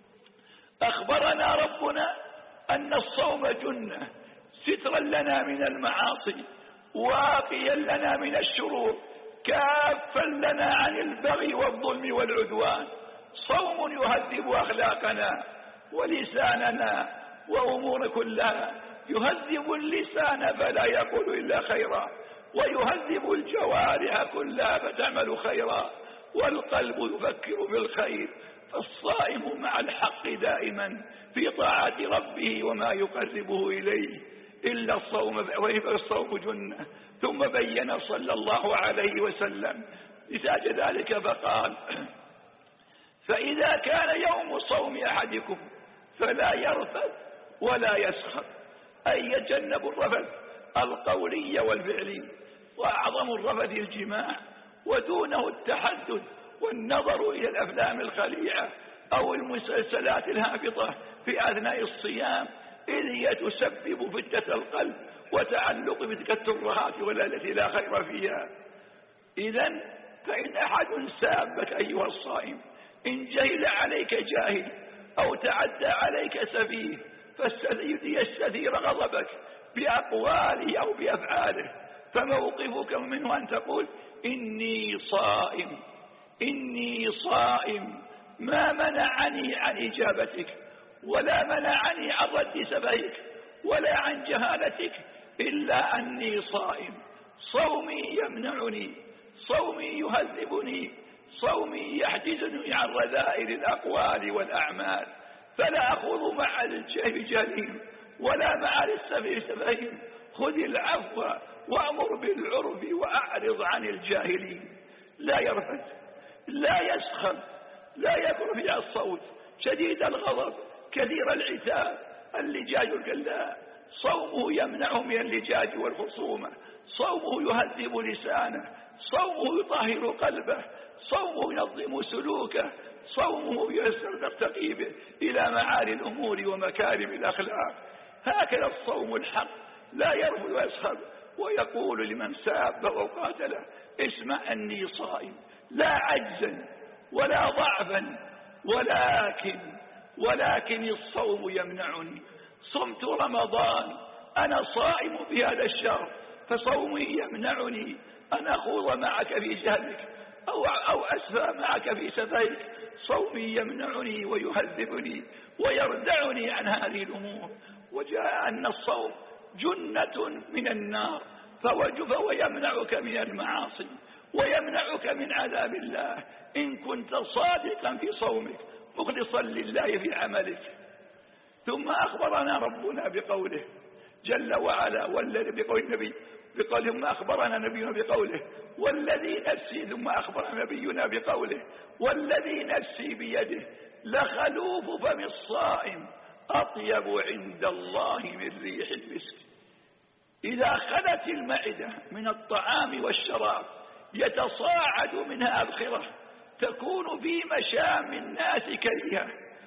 أخبرنا ربنا أن الصوم جنة سترا لنا من المعاصي واقيا لنا من الشرور، كافا لنا عن البغي والظلم والعدوان. صوم يهذب أخلاقنا ولساننا وأمور كلها، يهذب اللسان فلا يقول إلا خيرا، ويهذب الجوارح كلها فتعمل خيرا، والقلب يفكر بالخير. فالصائم مع الحق دائما في طاعة ربه وما يقربه إليه إلا الصوم، فالصوم جنة. ثم بين صلى الله عليه وسلم نتاج ذلك فقال: فإذا كان يوم صوم أحدكم فلا يرفث ولا يسخر، أي يتجنب الرفث القولي والفعلي، وأعظم الرفث الجماع، ودونه التحدث والنظر إلى الأفلام الخليعة أو المسلسلات الهابطة في أثناء الصيام، إذ هي تسبب فتنة القلب وتعلق بتلك الترهات والتي لا خير فيها. إذن فإن أحد سابك أيها الصائم، إن جهل عليك جاهل أو تعدى عليك سفيه، فليستثير غضبك بأقواله أو بأفعاله، فموقفك منه أن تقول: إني صائم، إني صائم، ما منعني عن إجابتك، ولا منعني عن رد سفهك، ولا عن جهالتك، إلا أني صائم. صومي يمنعني، صومي يهذبني، صومي يحجزني عن رذائل الأقوال والأعمال، فلا أخذ مع الجهلين ولا مع السفهين. خذ العفو وأمر بالعرف وأعرض عن الجاهلين. لا يرفث، لا يسخر، لا يكرف الصوت، شديد الغضب، كثير العتاب، اللجاج الكلا. صومه يمنعه من اللجاج والخصومة، صومه يهذب لسانه، صومه يطهر قلبه، صومه ينظم سلوكه، صومه ييسر ترتقيبه إلى معالي الأمور ومكارم الأخلاق. هكذا الصوم الحق، لا يرفض ويسخر، ويقول لمن ساب أو قاتله: اسمع أني صائم، لا عجزا ولا ضعفا، ولكن الصوم يمنعني. صمت رمضان، أنا صائم بهذا الشهر، فصومي يمنعني أن أخوض معك في جهلك أو أسفى معك في سفهك. صومي يمنعني ويهذبني ويردعني عن هذه الأمور. وجاء أن الصوم جنة من النار، فهو يمنعك من المعاصي ويمنعك من عذاب الله إن كنت صادقا في صومك مخلصا لله في عملك. ثم أخبرنا ربنا بقوله جل وعلا، والذي بقول النبي بقوله، ثم أخبرنا نبينا بقوله: والذي نفسي، ثم أخبرنا نبينا بقوله: والذي نفسي بيده لخلوف فم الصائم أطيب عند الله من ريح المسك. إذا خلت المعدة من الطعام والشراب يتصاعد منها أبخرة تكون في مشام الناس كريهة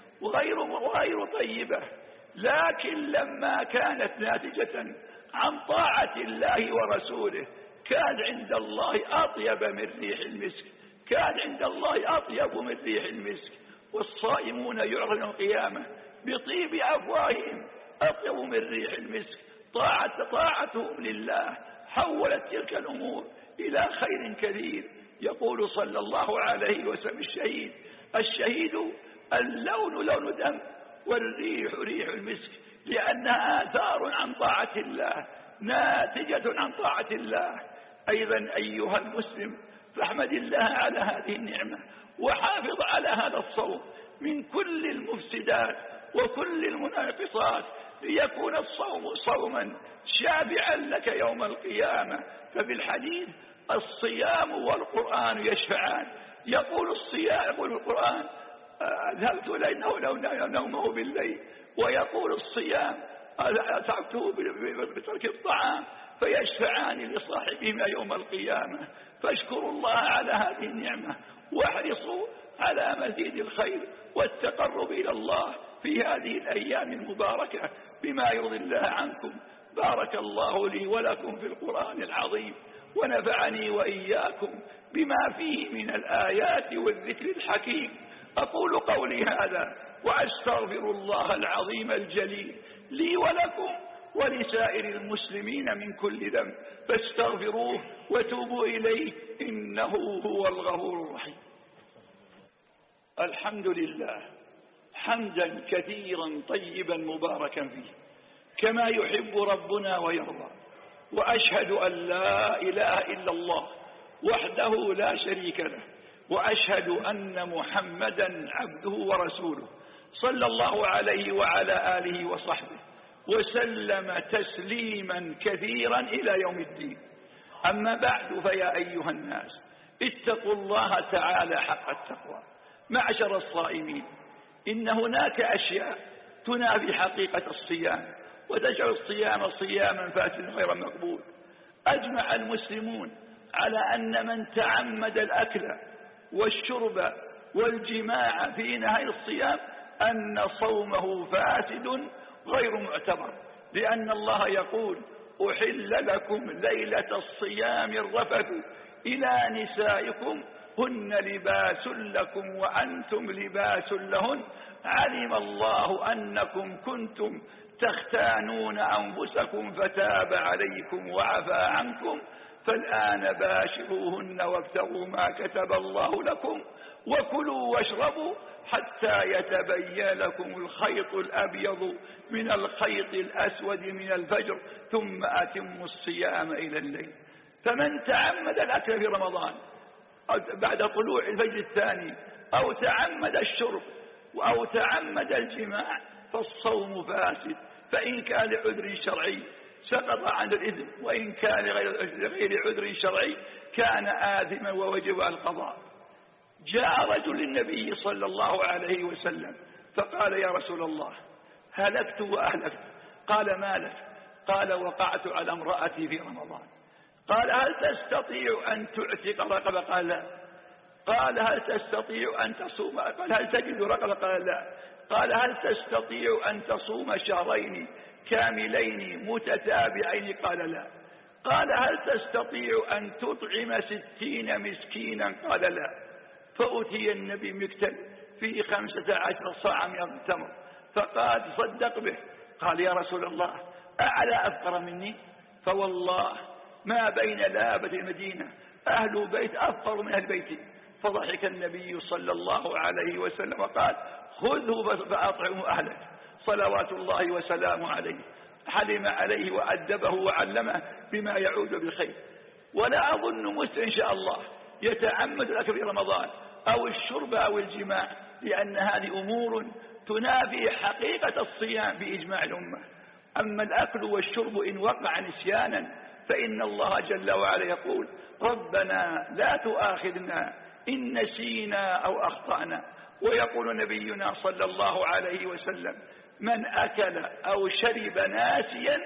وغير طيبة، لكن لما كانت ناتجة عن طاعة الله ورسوله كان عند الله أطيب من ريح المسك، كان عند الله أطيب من ريح المسك. والصائمون يعرضون القيامة بطيب أفواههم أطيب من ريح المسك. طاعتهم لله حولت تلك الأمور إلى خير كثير. يقول صلى الله عليه وسلم: الشهيد اللون لون دم والريح ريح المسك، لأنها آثار عن طاعة الله، ناتجة عن طاعة الله. أيضا أيها المسلم، فاحمد الله على هذه النعمة، وحافظ على هذا الصوم من كل المفسدات وكل المناقصات، ليكون الصوم صوما شافعا لك يوم القيامة. ففي الحديث: الصيام والقرآن يشفعان. يقول القرآن: ذهبت إليه نومه بالليل، ويقول الصيام: أتعبته بترك الطعام، فيشفعان لصاحبهما يوم القيامة. فاشكروا الله على هذه النعمة، واحرصوا على مزيد الخير والتقرب إلى الله في هذه الأيام المباركة بما يرضي الله عنكم. بارك الله لي ولكم في القرآن العظيم، ونفعني وإياكم بما فيه من الآيات والذكر الحكيم. أقول قولي هذا وأستغفر الله العظيم الجليل لي ولكم ولسائر المسلمين من كل ذنب فاستغفروه وتوبوا إليه إنه هو الغفور الرحيم. الحمد لله حمدا كثيرا طيبا مباركا فيه كما يحب ربنا ويرضى، وأشهد أن لا إله إلا الله وحده لا شريك له، وأشهد أن محمدا عبده ورسوله صلى الله عليه وعلى آله وصحبه وسلم تسليما كثيرا إلى يوم الدين. أما بعد، فيا أيها الناس اتقوا الله تعالى حق التقوى. معشر الصائمين، إن هناك أشياء تنافي حقيقة الصيام وتجعل الصيام صياما فاسدا غير مقبول. أجمع المسلمون على أن من تعمد الأكل والشرب والجماع في نهاية الصيام أن صومه فاسد غير معتبر، لأن الله يقول: أحل لكم ليلة الصيام الرفث إلى نسائكم هن لباس لكم وأنتم لباس لهن علم الله أنكم كنتم تختانون أنفسكم فتاب عليكم وعفى عنكم فالآن باشروهن وابتغوا ما كتب الله لكم وكلوا واشربوا حتى يتبين لكم الخيط الأبيض من الخيط الأسود من الفجر ثم أتموا الصيام إلى الليل. فمن تعمد الأكل في رمضان بعد طلوع الفجر الثاني أو تعمد الشرب أو تعمد الجماع فالصوم فاسد، فإن كان لعذر شرعي سقط عن الإثم، وإن كان غير عذر شرعي كان آثما ووجب القضاء. جاء رجل للنبي صلى الله عليه وسلم فقال: يا رسول الله، هلكت وأهلكت. قال: ما لك؟ قال: وقعت على امرأتي في رمضان. قال: هل تستطيع أن تعتق رقبة؟ قال: لا. قال: هل تستطيع أن تصوم؟ قال: هل تجد رقبة؟ قال: لا. قال: هل تستطيع أن تصوم شهرين كاملين متتابعين؟ قال: لا. قال: هل تستطيع أن تطعم 60 مسكينا؟ قال: لا. فأتي النبي مكتل فيه 15 صاع من التمر فقال: تصدق به. قال: يا رسول الله، أعلى أفقر مني؟ فوالله ما بين لابة المدينة أهل بيت أفقر من أهل بيتي. فضحك النبي صلى الله عليه وسلم وقال: خذه فأطعمه أهلك صلوات الله وسلامه عليه. حلم عليه وأدبه وعلمه بما يعود بالخير. ولا أظن مسلم إن شاء الله يتعمد الأكل في رمضان أو الشرب أو الجماع، لأن هذه أمور تنافي حقيقة الصيام بإجماع الأمة. أما الأكل والشرب إن وقع نسيانا فإن الله جل وعلا يقول: ربنا لا تؤاخذنا إن نسينا أو أخطأنا. ويقول نبينا صلى الله عليه وسلم: من أكل أو شرب ناسيا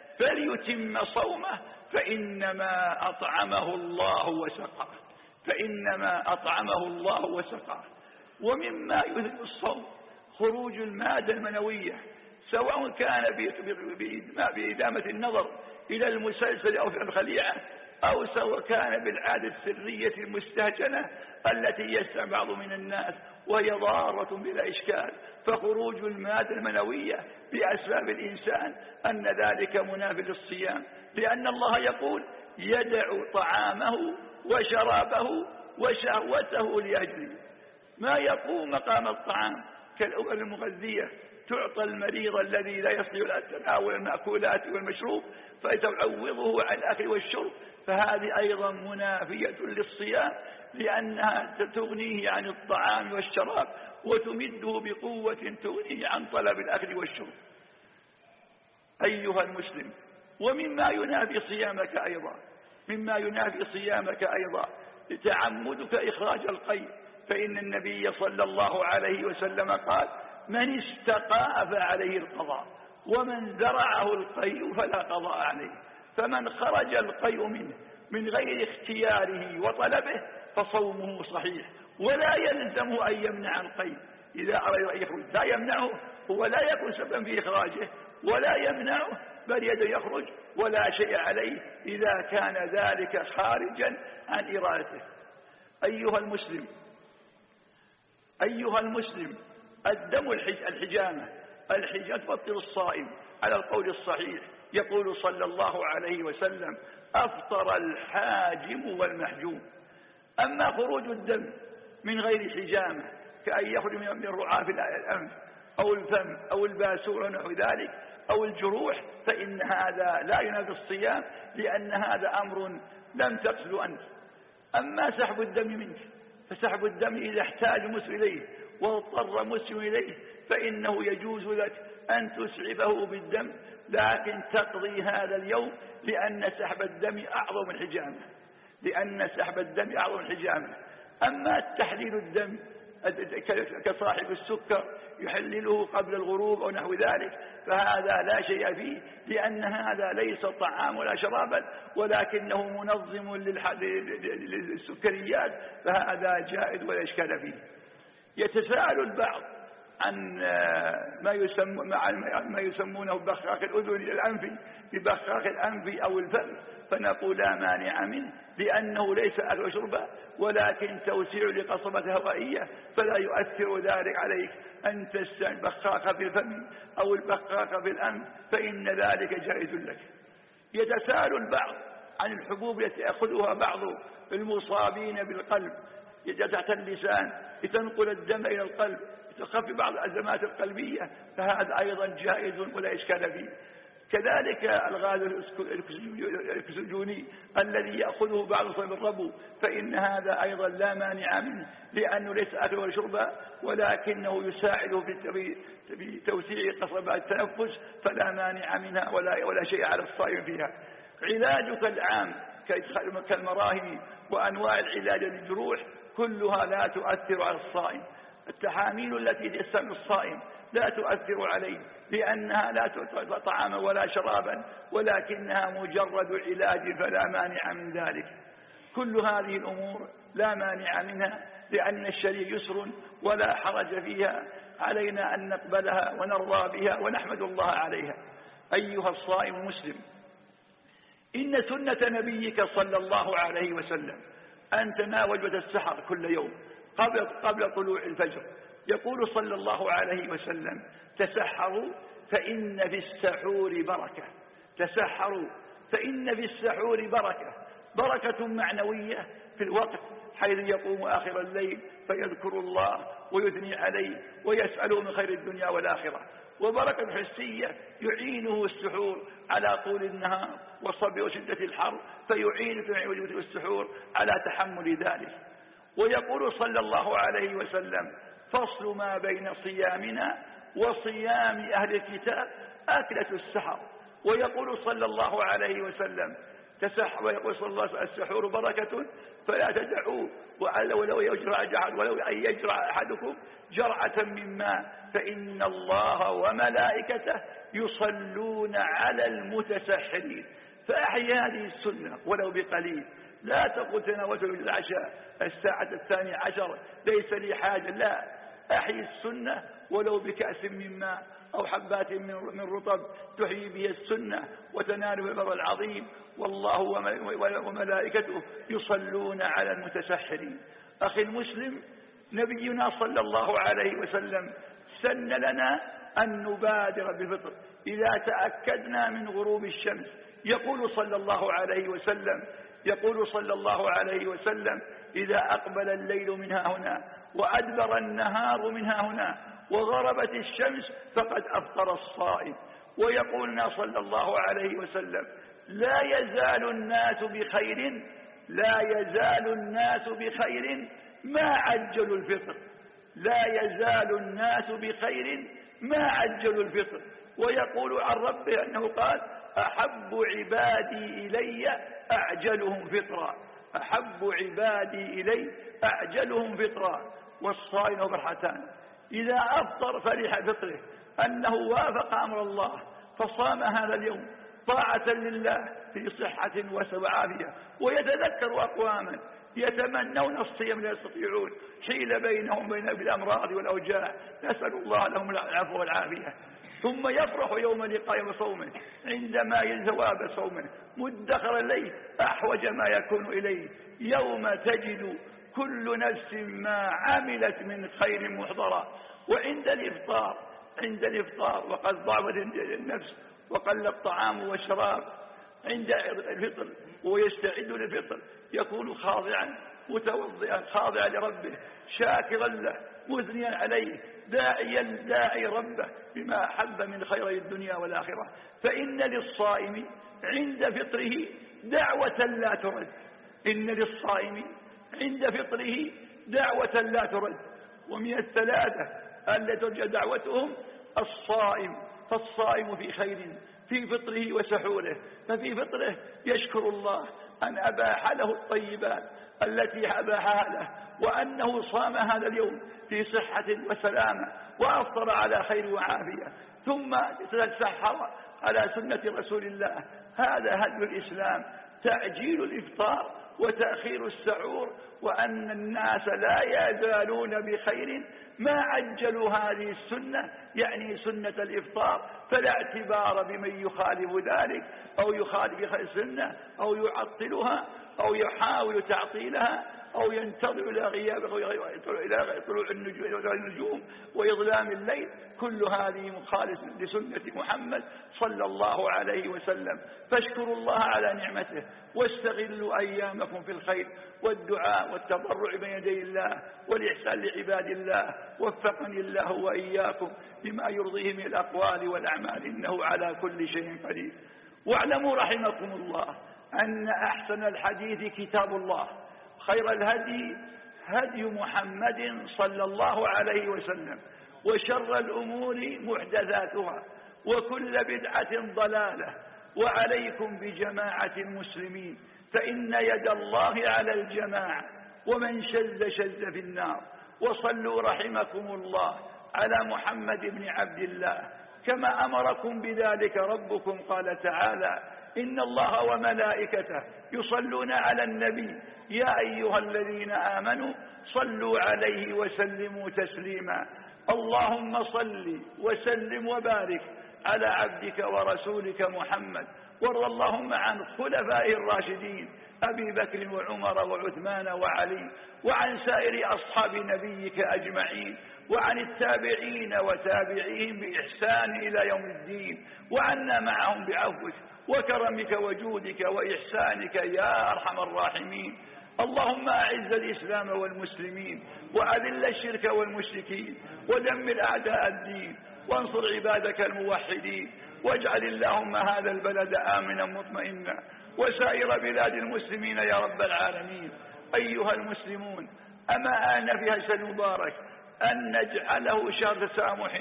فليتم صومه فإنما أطعمه الله وسقاه. فإنما أطعمه الله وسقاه. ومما يذهب الصوم خروج المادة المنوية، سواء كان بإدامة النظر إلى المسلسل أو في الخليعة، أو سواء كان بالعادة السرية المستهجنة التي يسمع بعض من الناس وهي ضارة بلا إشكال. فخروج المادة المنوية بأسباب الإنسان أن ذلك منافي للصيام، لأن الله يقول: يدع طعامه وشرابه وشهوته لأجله. ما يقوم مقام الطعام كالأكل المغذية تعطى المريض الذي لا يستطيع تناول المأكولات والمشروب فتعوضه عن الأكل والشرب، فهذه أيضا منافية للصيام، لأنها تغنيه عن الطعام والشراب وتمده بقوة تغنيه عن طلب الأكل والشرب. أيها المسلم، ومما ينافي صيامك أيضا تعمدك إخراج القيء، فإن النبي صلى الله عليه وسلم قال: من استقاء فعليه القضاء، ومن ذرعه القيء فلا قضاء عليه. فمن خرج القيء منه من غير اختياره وطلبه فصومه صحيح، ولا يلزمه أن يمنع القيء. إذا أراد أن يخرج لا يمنعه، هو لا يكون سببا في إخراجه ولا يمنعه، بل يده يخرج ولا شيء عليه إذا كان ذلك خارجا عن إرادته. أيها المسلم، الدم الحجامة تفطر الصائم على القول الصحيح، يقول صلى الله عليه وسلم: أفطر الحاجم والمحجوم. أما خروج الدم من غير حجامة كأن يخرج من رعاف الأنف أو الفم أو الباسور ونحو ذلك أو الجروح، فإن هذا لا ينافي الصيام، لأن هذا أمر لم تقصد أنت. أما سحب الدم منك، فسحب الدم إذا احتاج مسلم إليه واضطر مسلم إليه فإنه يجوز لك أن تسعفه بالدم، لكن تقضي هذا اليوم، لأن سحب الدم أعظم الحجامة، أما تحليل الدم كصاحب السكر يحلله قبل الغروب أو نحو ذلك فهذا لا شيء فيه، لأن هذا ليس طعام ولا شرابا، ولكنه منظم للسكريات، فهذا جائز ولا إشكال فيه. يتساءل البعض عن ما يسمونه بخاخ الأذن الأنفي، ببخاخ الأنف أو الفم، فنقول لا مانع منه، لأنه ليس أكل وشربه ولكن توسيع لقصبة هوائية، فلا يؤثر ذلك عليك أن تستعمل بخاخ في الفم أو البخاخ في الأنف، فإن ذلك جائز لك. يتساءل البعض عن الحبوب التي يأخذها بعض المصابين بالقلب تحت اللسان لتنقل الدم إلى القلب، تخفف بعض الأزمات القلبية، فهذا أيضا جائز ولا إشكال فيه. كذلك الغاز الأكسجيني الذي يأخذه بعض صاحب الربو، فإن هذا أيضا لا مانع منه، لأنه ليس أكل ولا شرب، ولكنه يساعده في توسيع قصبات التنفس، فلا مانع منها ولا شيء على الصائم فيها. علاجك العام كالمراهم وأنواع العلاج للجروح كلها لا تؤثر على الصائم. التحاميل التي تستعمل الصائم لا تؤثر عليه، لأنها لا تعطى طعاما ولا شرابا، ولكنها مجرد علاج، فلا مانع من ذلك. كل هذه الأمور لا مانع منها، لأن الشريعة يسر ولا حرج فيها، علينا أن نقبلها ونرضى بها ونحمد الله عليها. أيها الصائم المسلم، إن سنة نبيك صلى الله عليه وسلم أن تناول وجبة السحر كل يوم قبل طلوع الفجر. يقول صلى الله عليه وسلم: تسحروا فإن في السحور بركة. تسحروا فإن في السحور بركة معنوية في الوقت، حيث يقوم آخر الليل فيذكر الله ويثني عليه ويسأله من خير الدنيا والآخرة، وبركة حسية يعينه السحور على طول النهار والصبر وشدة الحر، فيعين السحور على تحمل ذلك. ويقول صلى الله عليه وسلم: فصل ما بين صيامنا وصيام أهل الكتاب أكلة السحر. ويقول صلى الله عليه وسلم: ويقول صلى الله عليه وسلم: السحور بركة فلا تدعوه، ولو أن يجرع أحدكم جرعة من ماء فإن الله وملائكته يصلون على المتسحرين. فأحيي هذه السنة ولو بقليل، لا تقل تناولت العشاء الساعة 12 ليس لي حاجة، لا، أحيي السنة ولو بكأس من ماء أو حبات من رطب تحيي به السنة وتنال بالبر العظيم، والله وملائكته يصلون على المتسحرين. أخي المسلم، نبينا صلى الله عليه وسلم سن لنا أن نبادر بالفطر إذا تأكدنا من غروب الشمس. يقول صلى الله عليه وسلم: إذا أقبل الليل منها هنا وأدبر النهار منها هنا وغربت الشمس فقد أفطر الصائم. ويقولنا صلى الله عليه وسلم: لا يزال الناس بخير ما عجلوا الفطر. لا يزال الناس بخير ما عجلوا الفطر. ويقول عن ربه أنه قال: أحب عبادي إلي أعجلهم فطرا. والصائم فرحتان: إذا أفطر فرح فطره أنه وافق أمر الله فصام هذا اليوم طاعة لله في صحة وعافية. ويتذكر أقواما يتمنون الصيام لا يستطيعون، حيل بينهم بالأمراض والأوجاع، نسأل الله لهم العفو والعافية. ثم يفرح يوم لقاء صومه عندما يثواب صومه مدخرا إليه أحوج ما يكون إليه، يوم تجد كل نفس ما عملت من خير محضرا. وعند الإفطار وقد ضعفت النفس وقل الطعام والشراب عند الفطر ويستعد للفطر يكون خاضعا متوضئا خاضعا لربه شاكرا له مثنيا عليه داعي ربه بما أحب من خيري الدنيا والآخرة. فإن للصائم عند فطره دعوة لا ترد، إن للصائم عند فطره دعوة لا ترد. ومن الثلاثة التي ترجى دعوتهم الصائم، فالصائم في خير في فطره وسحوره. ففي فطره يشكر الله أن أباح له الطيبات التي أباحها له، وأنه صام هذا اليوم في صحة وسلامة وأفطر على خير وعافية، ثم تسحر على سنة رسول الله. هذا هدي الإسلام، تعجيل الإفطار وتأخير السحور، وأن الناس لا يزالون بخير ما عجلوا هذه السنة، يعني سنة الإفطار. فلا اعتبار بمن يخالف ذلك أو يخالف السنة أو يعطلها أو يحاول تعطيلها أو ينتظر إلى غياب إلى طلوع النجوم وإظلام الليل. كل هذه مخالف لسنة محمد صلى الله عليه وسلم. فاشكروا الله على نعمته واستغلوا أيامكم في الخير والدعاء والتضرع بين يدي الله والإحسان لعباد الله. وفقني الله وإياكم بما يرضيه من الأقوال والأعمال، إنه على كل شيء قدير. واعلموا رحمكم الله أن أحسن الحديث كتاب الله، خير الهدي هدي محمد صلى الله عليه وسلم، وشر الأمور محدثاتها وكل بدعة ضلالة. وعليكم بجماعة المسلمين فإن يد الله على الجماعة، ومن شذ شذ في النار. وصلوا رحمكم الله على محمد بن عبد الله كما أمركم بذلك ربكم. قال تعالى: إن الله وملائكته يصلون على النبي يا أيها الذين آمنوا صلوا عليه وسلموا تسليما. اللهم صل وسلم وبارك على عبدك ورسولك محمد، وارض اللهم عن خلفائه الراشدين أبي بكر وعمر وعثمان وعلي، وعن سائر أصحاب نبيك أجمعين، وعن التابعين وتابعيهم بإحسان إلى يوم الدين، وعنا معهم بعفوك وكرمك وجودك وإحسانك يا أرحم الراحمين. اللهم أعز الإسلام والمسلمين وأذل الشرك والمشركين ودمر أعداء الدين وانصر عبادك الموحدين، واجعل اللهم هذا البلد آمنا مطمئنا وسائر بلاد المسلمين يا رب العالمين. أيها المسلمون، أما آن في هذا المبارك أن نجعله شهر تسامح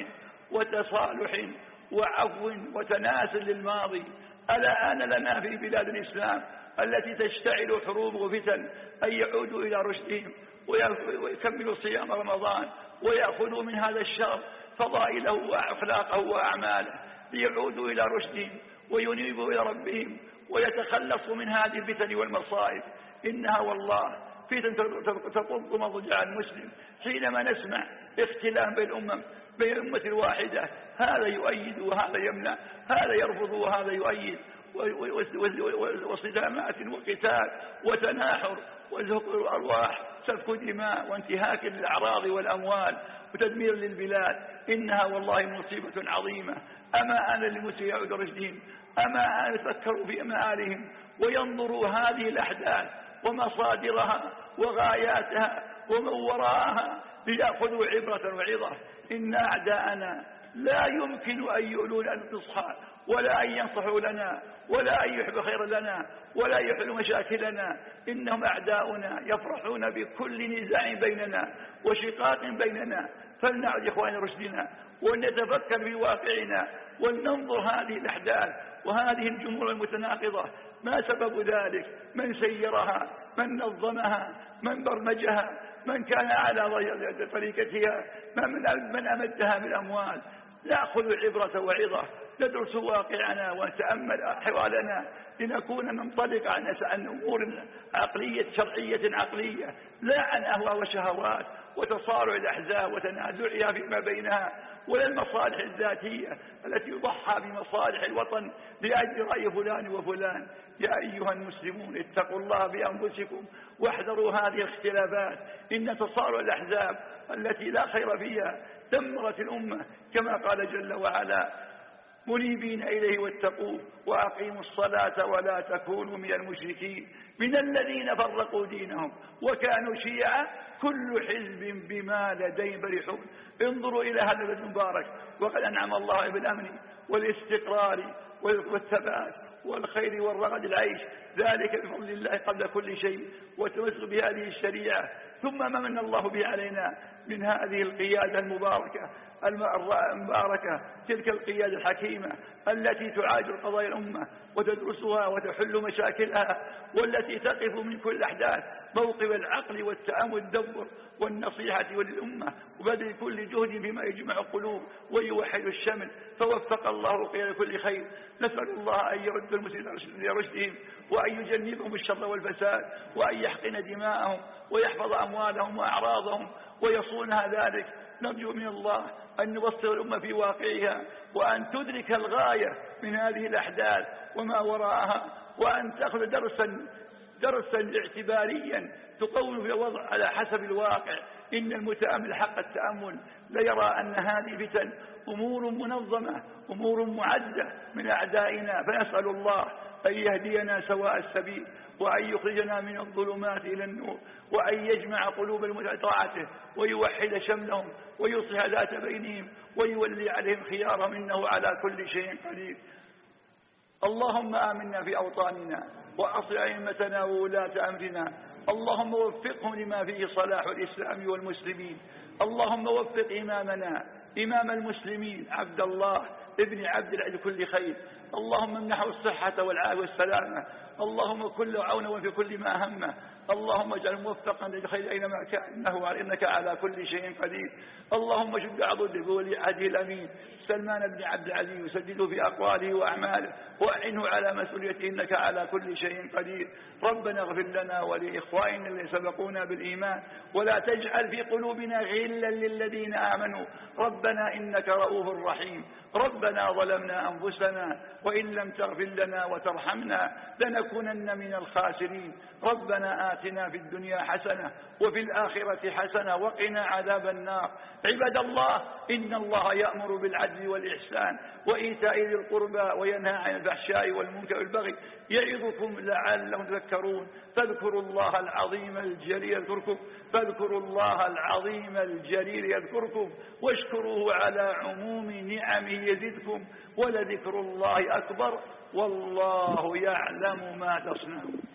وتصالح وعفو وتناسل للماضي. ألا آن لنا في بلاد الإسلام التي تشتعل حروب وفتن أن يعودوا إلى رشدهم ويكملوا صيام رمضان ويأخذوا من هذا الشهر فضائله وأخلاقه وأعماله، ليعودوا إلى رشدهم وينيبوا إلى ربهم ويتخلصوا من هذه الفتن والمصائب. إنها والله فتن تطب مضجع المسلم حينما نسمع اختلاف بين الأمة الواحدة، هذا يؤيد وهذا يمنع، هذا يرفض وهذا يؤيد، وصدامات وقتال وتناحر وزهق الأرواح، سفك دماء وانتهاك للأعراض والأموال وتدمير للبلاد. إنها والله مصيبة عظيمة. أما أنا للمسلمين يعود رشدهم، أما أن يفكروا في مآلهم وينظروا هذه الأحداث ومصادرها وغاياتها ومن وراءها ليأخذوا عبرة وعظة. إن أعداءنا لا يمكن أن يؤلون الانتصار ولا أن ينصحوا لنا ولا أن يحب خير لنا ولا يحلوا مشاكلنا. إنهم أعداؤنا يفرحون بكل نزاع بيننا وشقاق بيننا. فلنعد إخوان رشدنا ونتفكر في واقعنا ولننظر هذه الأحداث وهذه الجمهور المتناقضة، ما سبب ذلك؟ من سيرها؟ من نظمها؟ من برمجها؟ من كان على طريقتها؟ من أمدها بالأموال؟ نأخذ عبرة وعظة، ندرس واقعنا ونتأمل أحوالنا لنكون ننطلق عن أمور عقلية شرعية عقلية، لا عن أهواء وشهوات وتصارع الأحزاب وتنازعها فيما بينها، ولا المصالح الذاتية التي يضحى بمصالح الوطن لأجل رأي فلان وفلان. يا أيها المسلمون اتقوا الله بأنفسكم واحذروا هذه الاختلافات. إن تصارع الأحزاب التي لا خير فيها دمرت الأمة، كما قال جل وعلا: منيبين إليه واتقوه وأقيموا الصلاة ولا تكونوا من المشركين من الذين فرقوا دينهم وكانوا شيعا كل حزب بما لديهم فرحون. انظروا إلى هذا البلد المبارك، وقد أنعم الله بالأمن والاستقرار والثبات والخير والرغد العيش، ذلك بفضل الله قبل كل شيء وتمسك بهذه الشريعة. ثم ما من الله به علينا من هذه القيادة المباركة تلك القيادة الحكيمة التي تعاجر قضايا الأمة وتدرسها وتحل مشاكلها، والتي تقف من كل أحداث موقف العقل والتأمل والتدبر والنصيحة للأمة وبذل كل جهد بما يجمع القلوب ويوحد الشمل، فوفق الله قيادة كل خير. نسأل الله أن يرد المسلمين إلى رشدهم وأن يجنبهم الشر والفساد وأن يحقن دماءهم ويحفظ أموالهم وأعراضهم ويصونها ذلك. نرجو من الله أن يبصر الأمة في واقعها وأن تدرك الغاية من هذه الأحداث وما وراءها، وأن تأخذ درسا اعتباريا تقوم في الوضع على حسب الواقع. إن المتأمل حق التأمل ليرى أن هذه فتن أمور منظمة، أمور معدة من أعدائنا، فنسأل الله أن يهدينا سواء السبيل وأن يخرجنا من الظلمات إلى النور وأن يجمع قلوب المتطاعته ويوحد شملهم ويصلح ذات بينهم ويولي عليهم خيارهم إنه على كل شيء قدير. اللهم آمنا في أوطاننا وأصلح أئمتنا وولاة أمرنا، اللهم وفقهم لما فيه صلاح الإسلام والمسلمين. اللهم وفق إمامنا إمام المسلمين عبد الله ابن عبد العزيز كل خير، اللهم امنحه الصحة والعافية والسلامة، اللهم كل عونه وفي كل ما همه، اللهم اجعل موفقا للخير أينما كان إنك على كل شيء قدير. اللهم شد عضده بولي عهده الأمين سلمان بن عبد العزيز وسدده في أقواله وأعماله وأعنه على مسؤوليته إنك على كل شيء قدير. ربنا اغفر لنا ولإخواننا الذين سبقونا بالإيمان ولا تجعل في قلوبنا غلا للذين آمنوا ربنا إنك رؤوف رحيم. ربنا ظلمنا أنفسنا وإن لم تغفر لنا وترحمنا لنكونن من الخاسرين. ربنا آتنا في الدنيا حسنة وفي الآخرة حسنة وقنا عذاب النار. عباد الله، إن الله يأمر بالعدل والإحسان وإيتاء ذي القربى وينهى عن الفحشاء والمنكر والبغي يعظكم لعلكم تذكرون. فاذكروا الله العظيم الجليل يذكركم واشكروه على عموم نعمه يزدكم ولذكر الله أكبر والله يعلم ما تصنعون.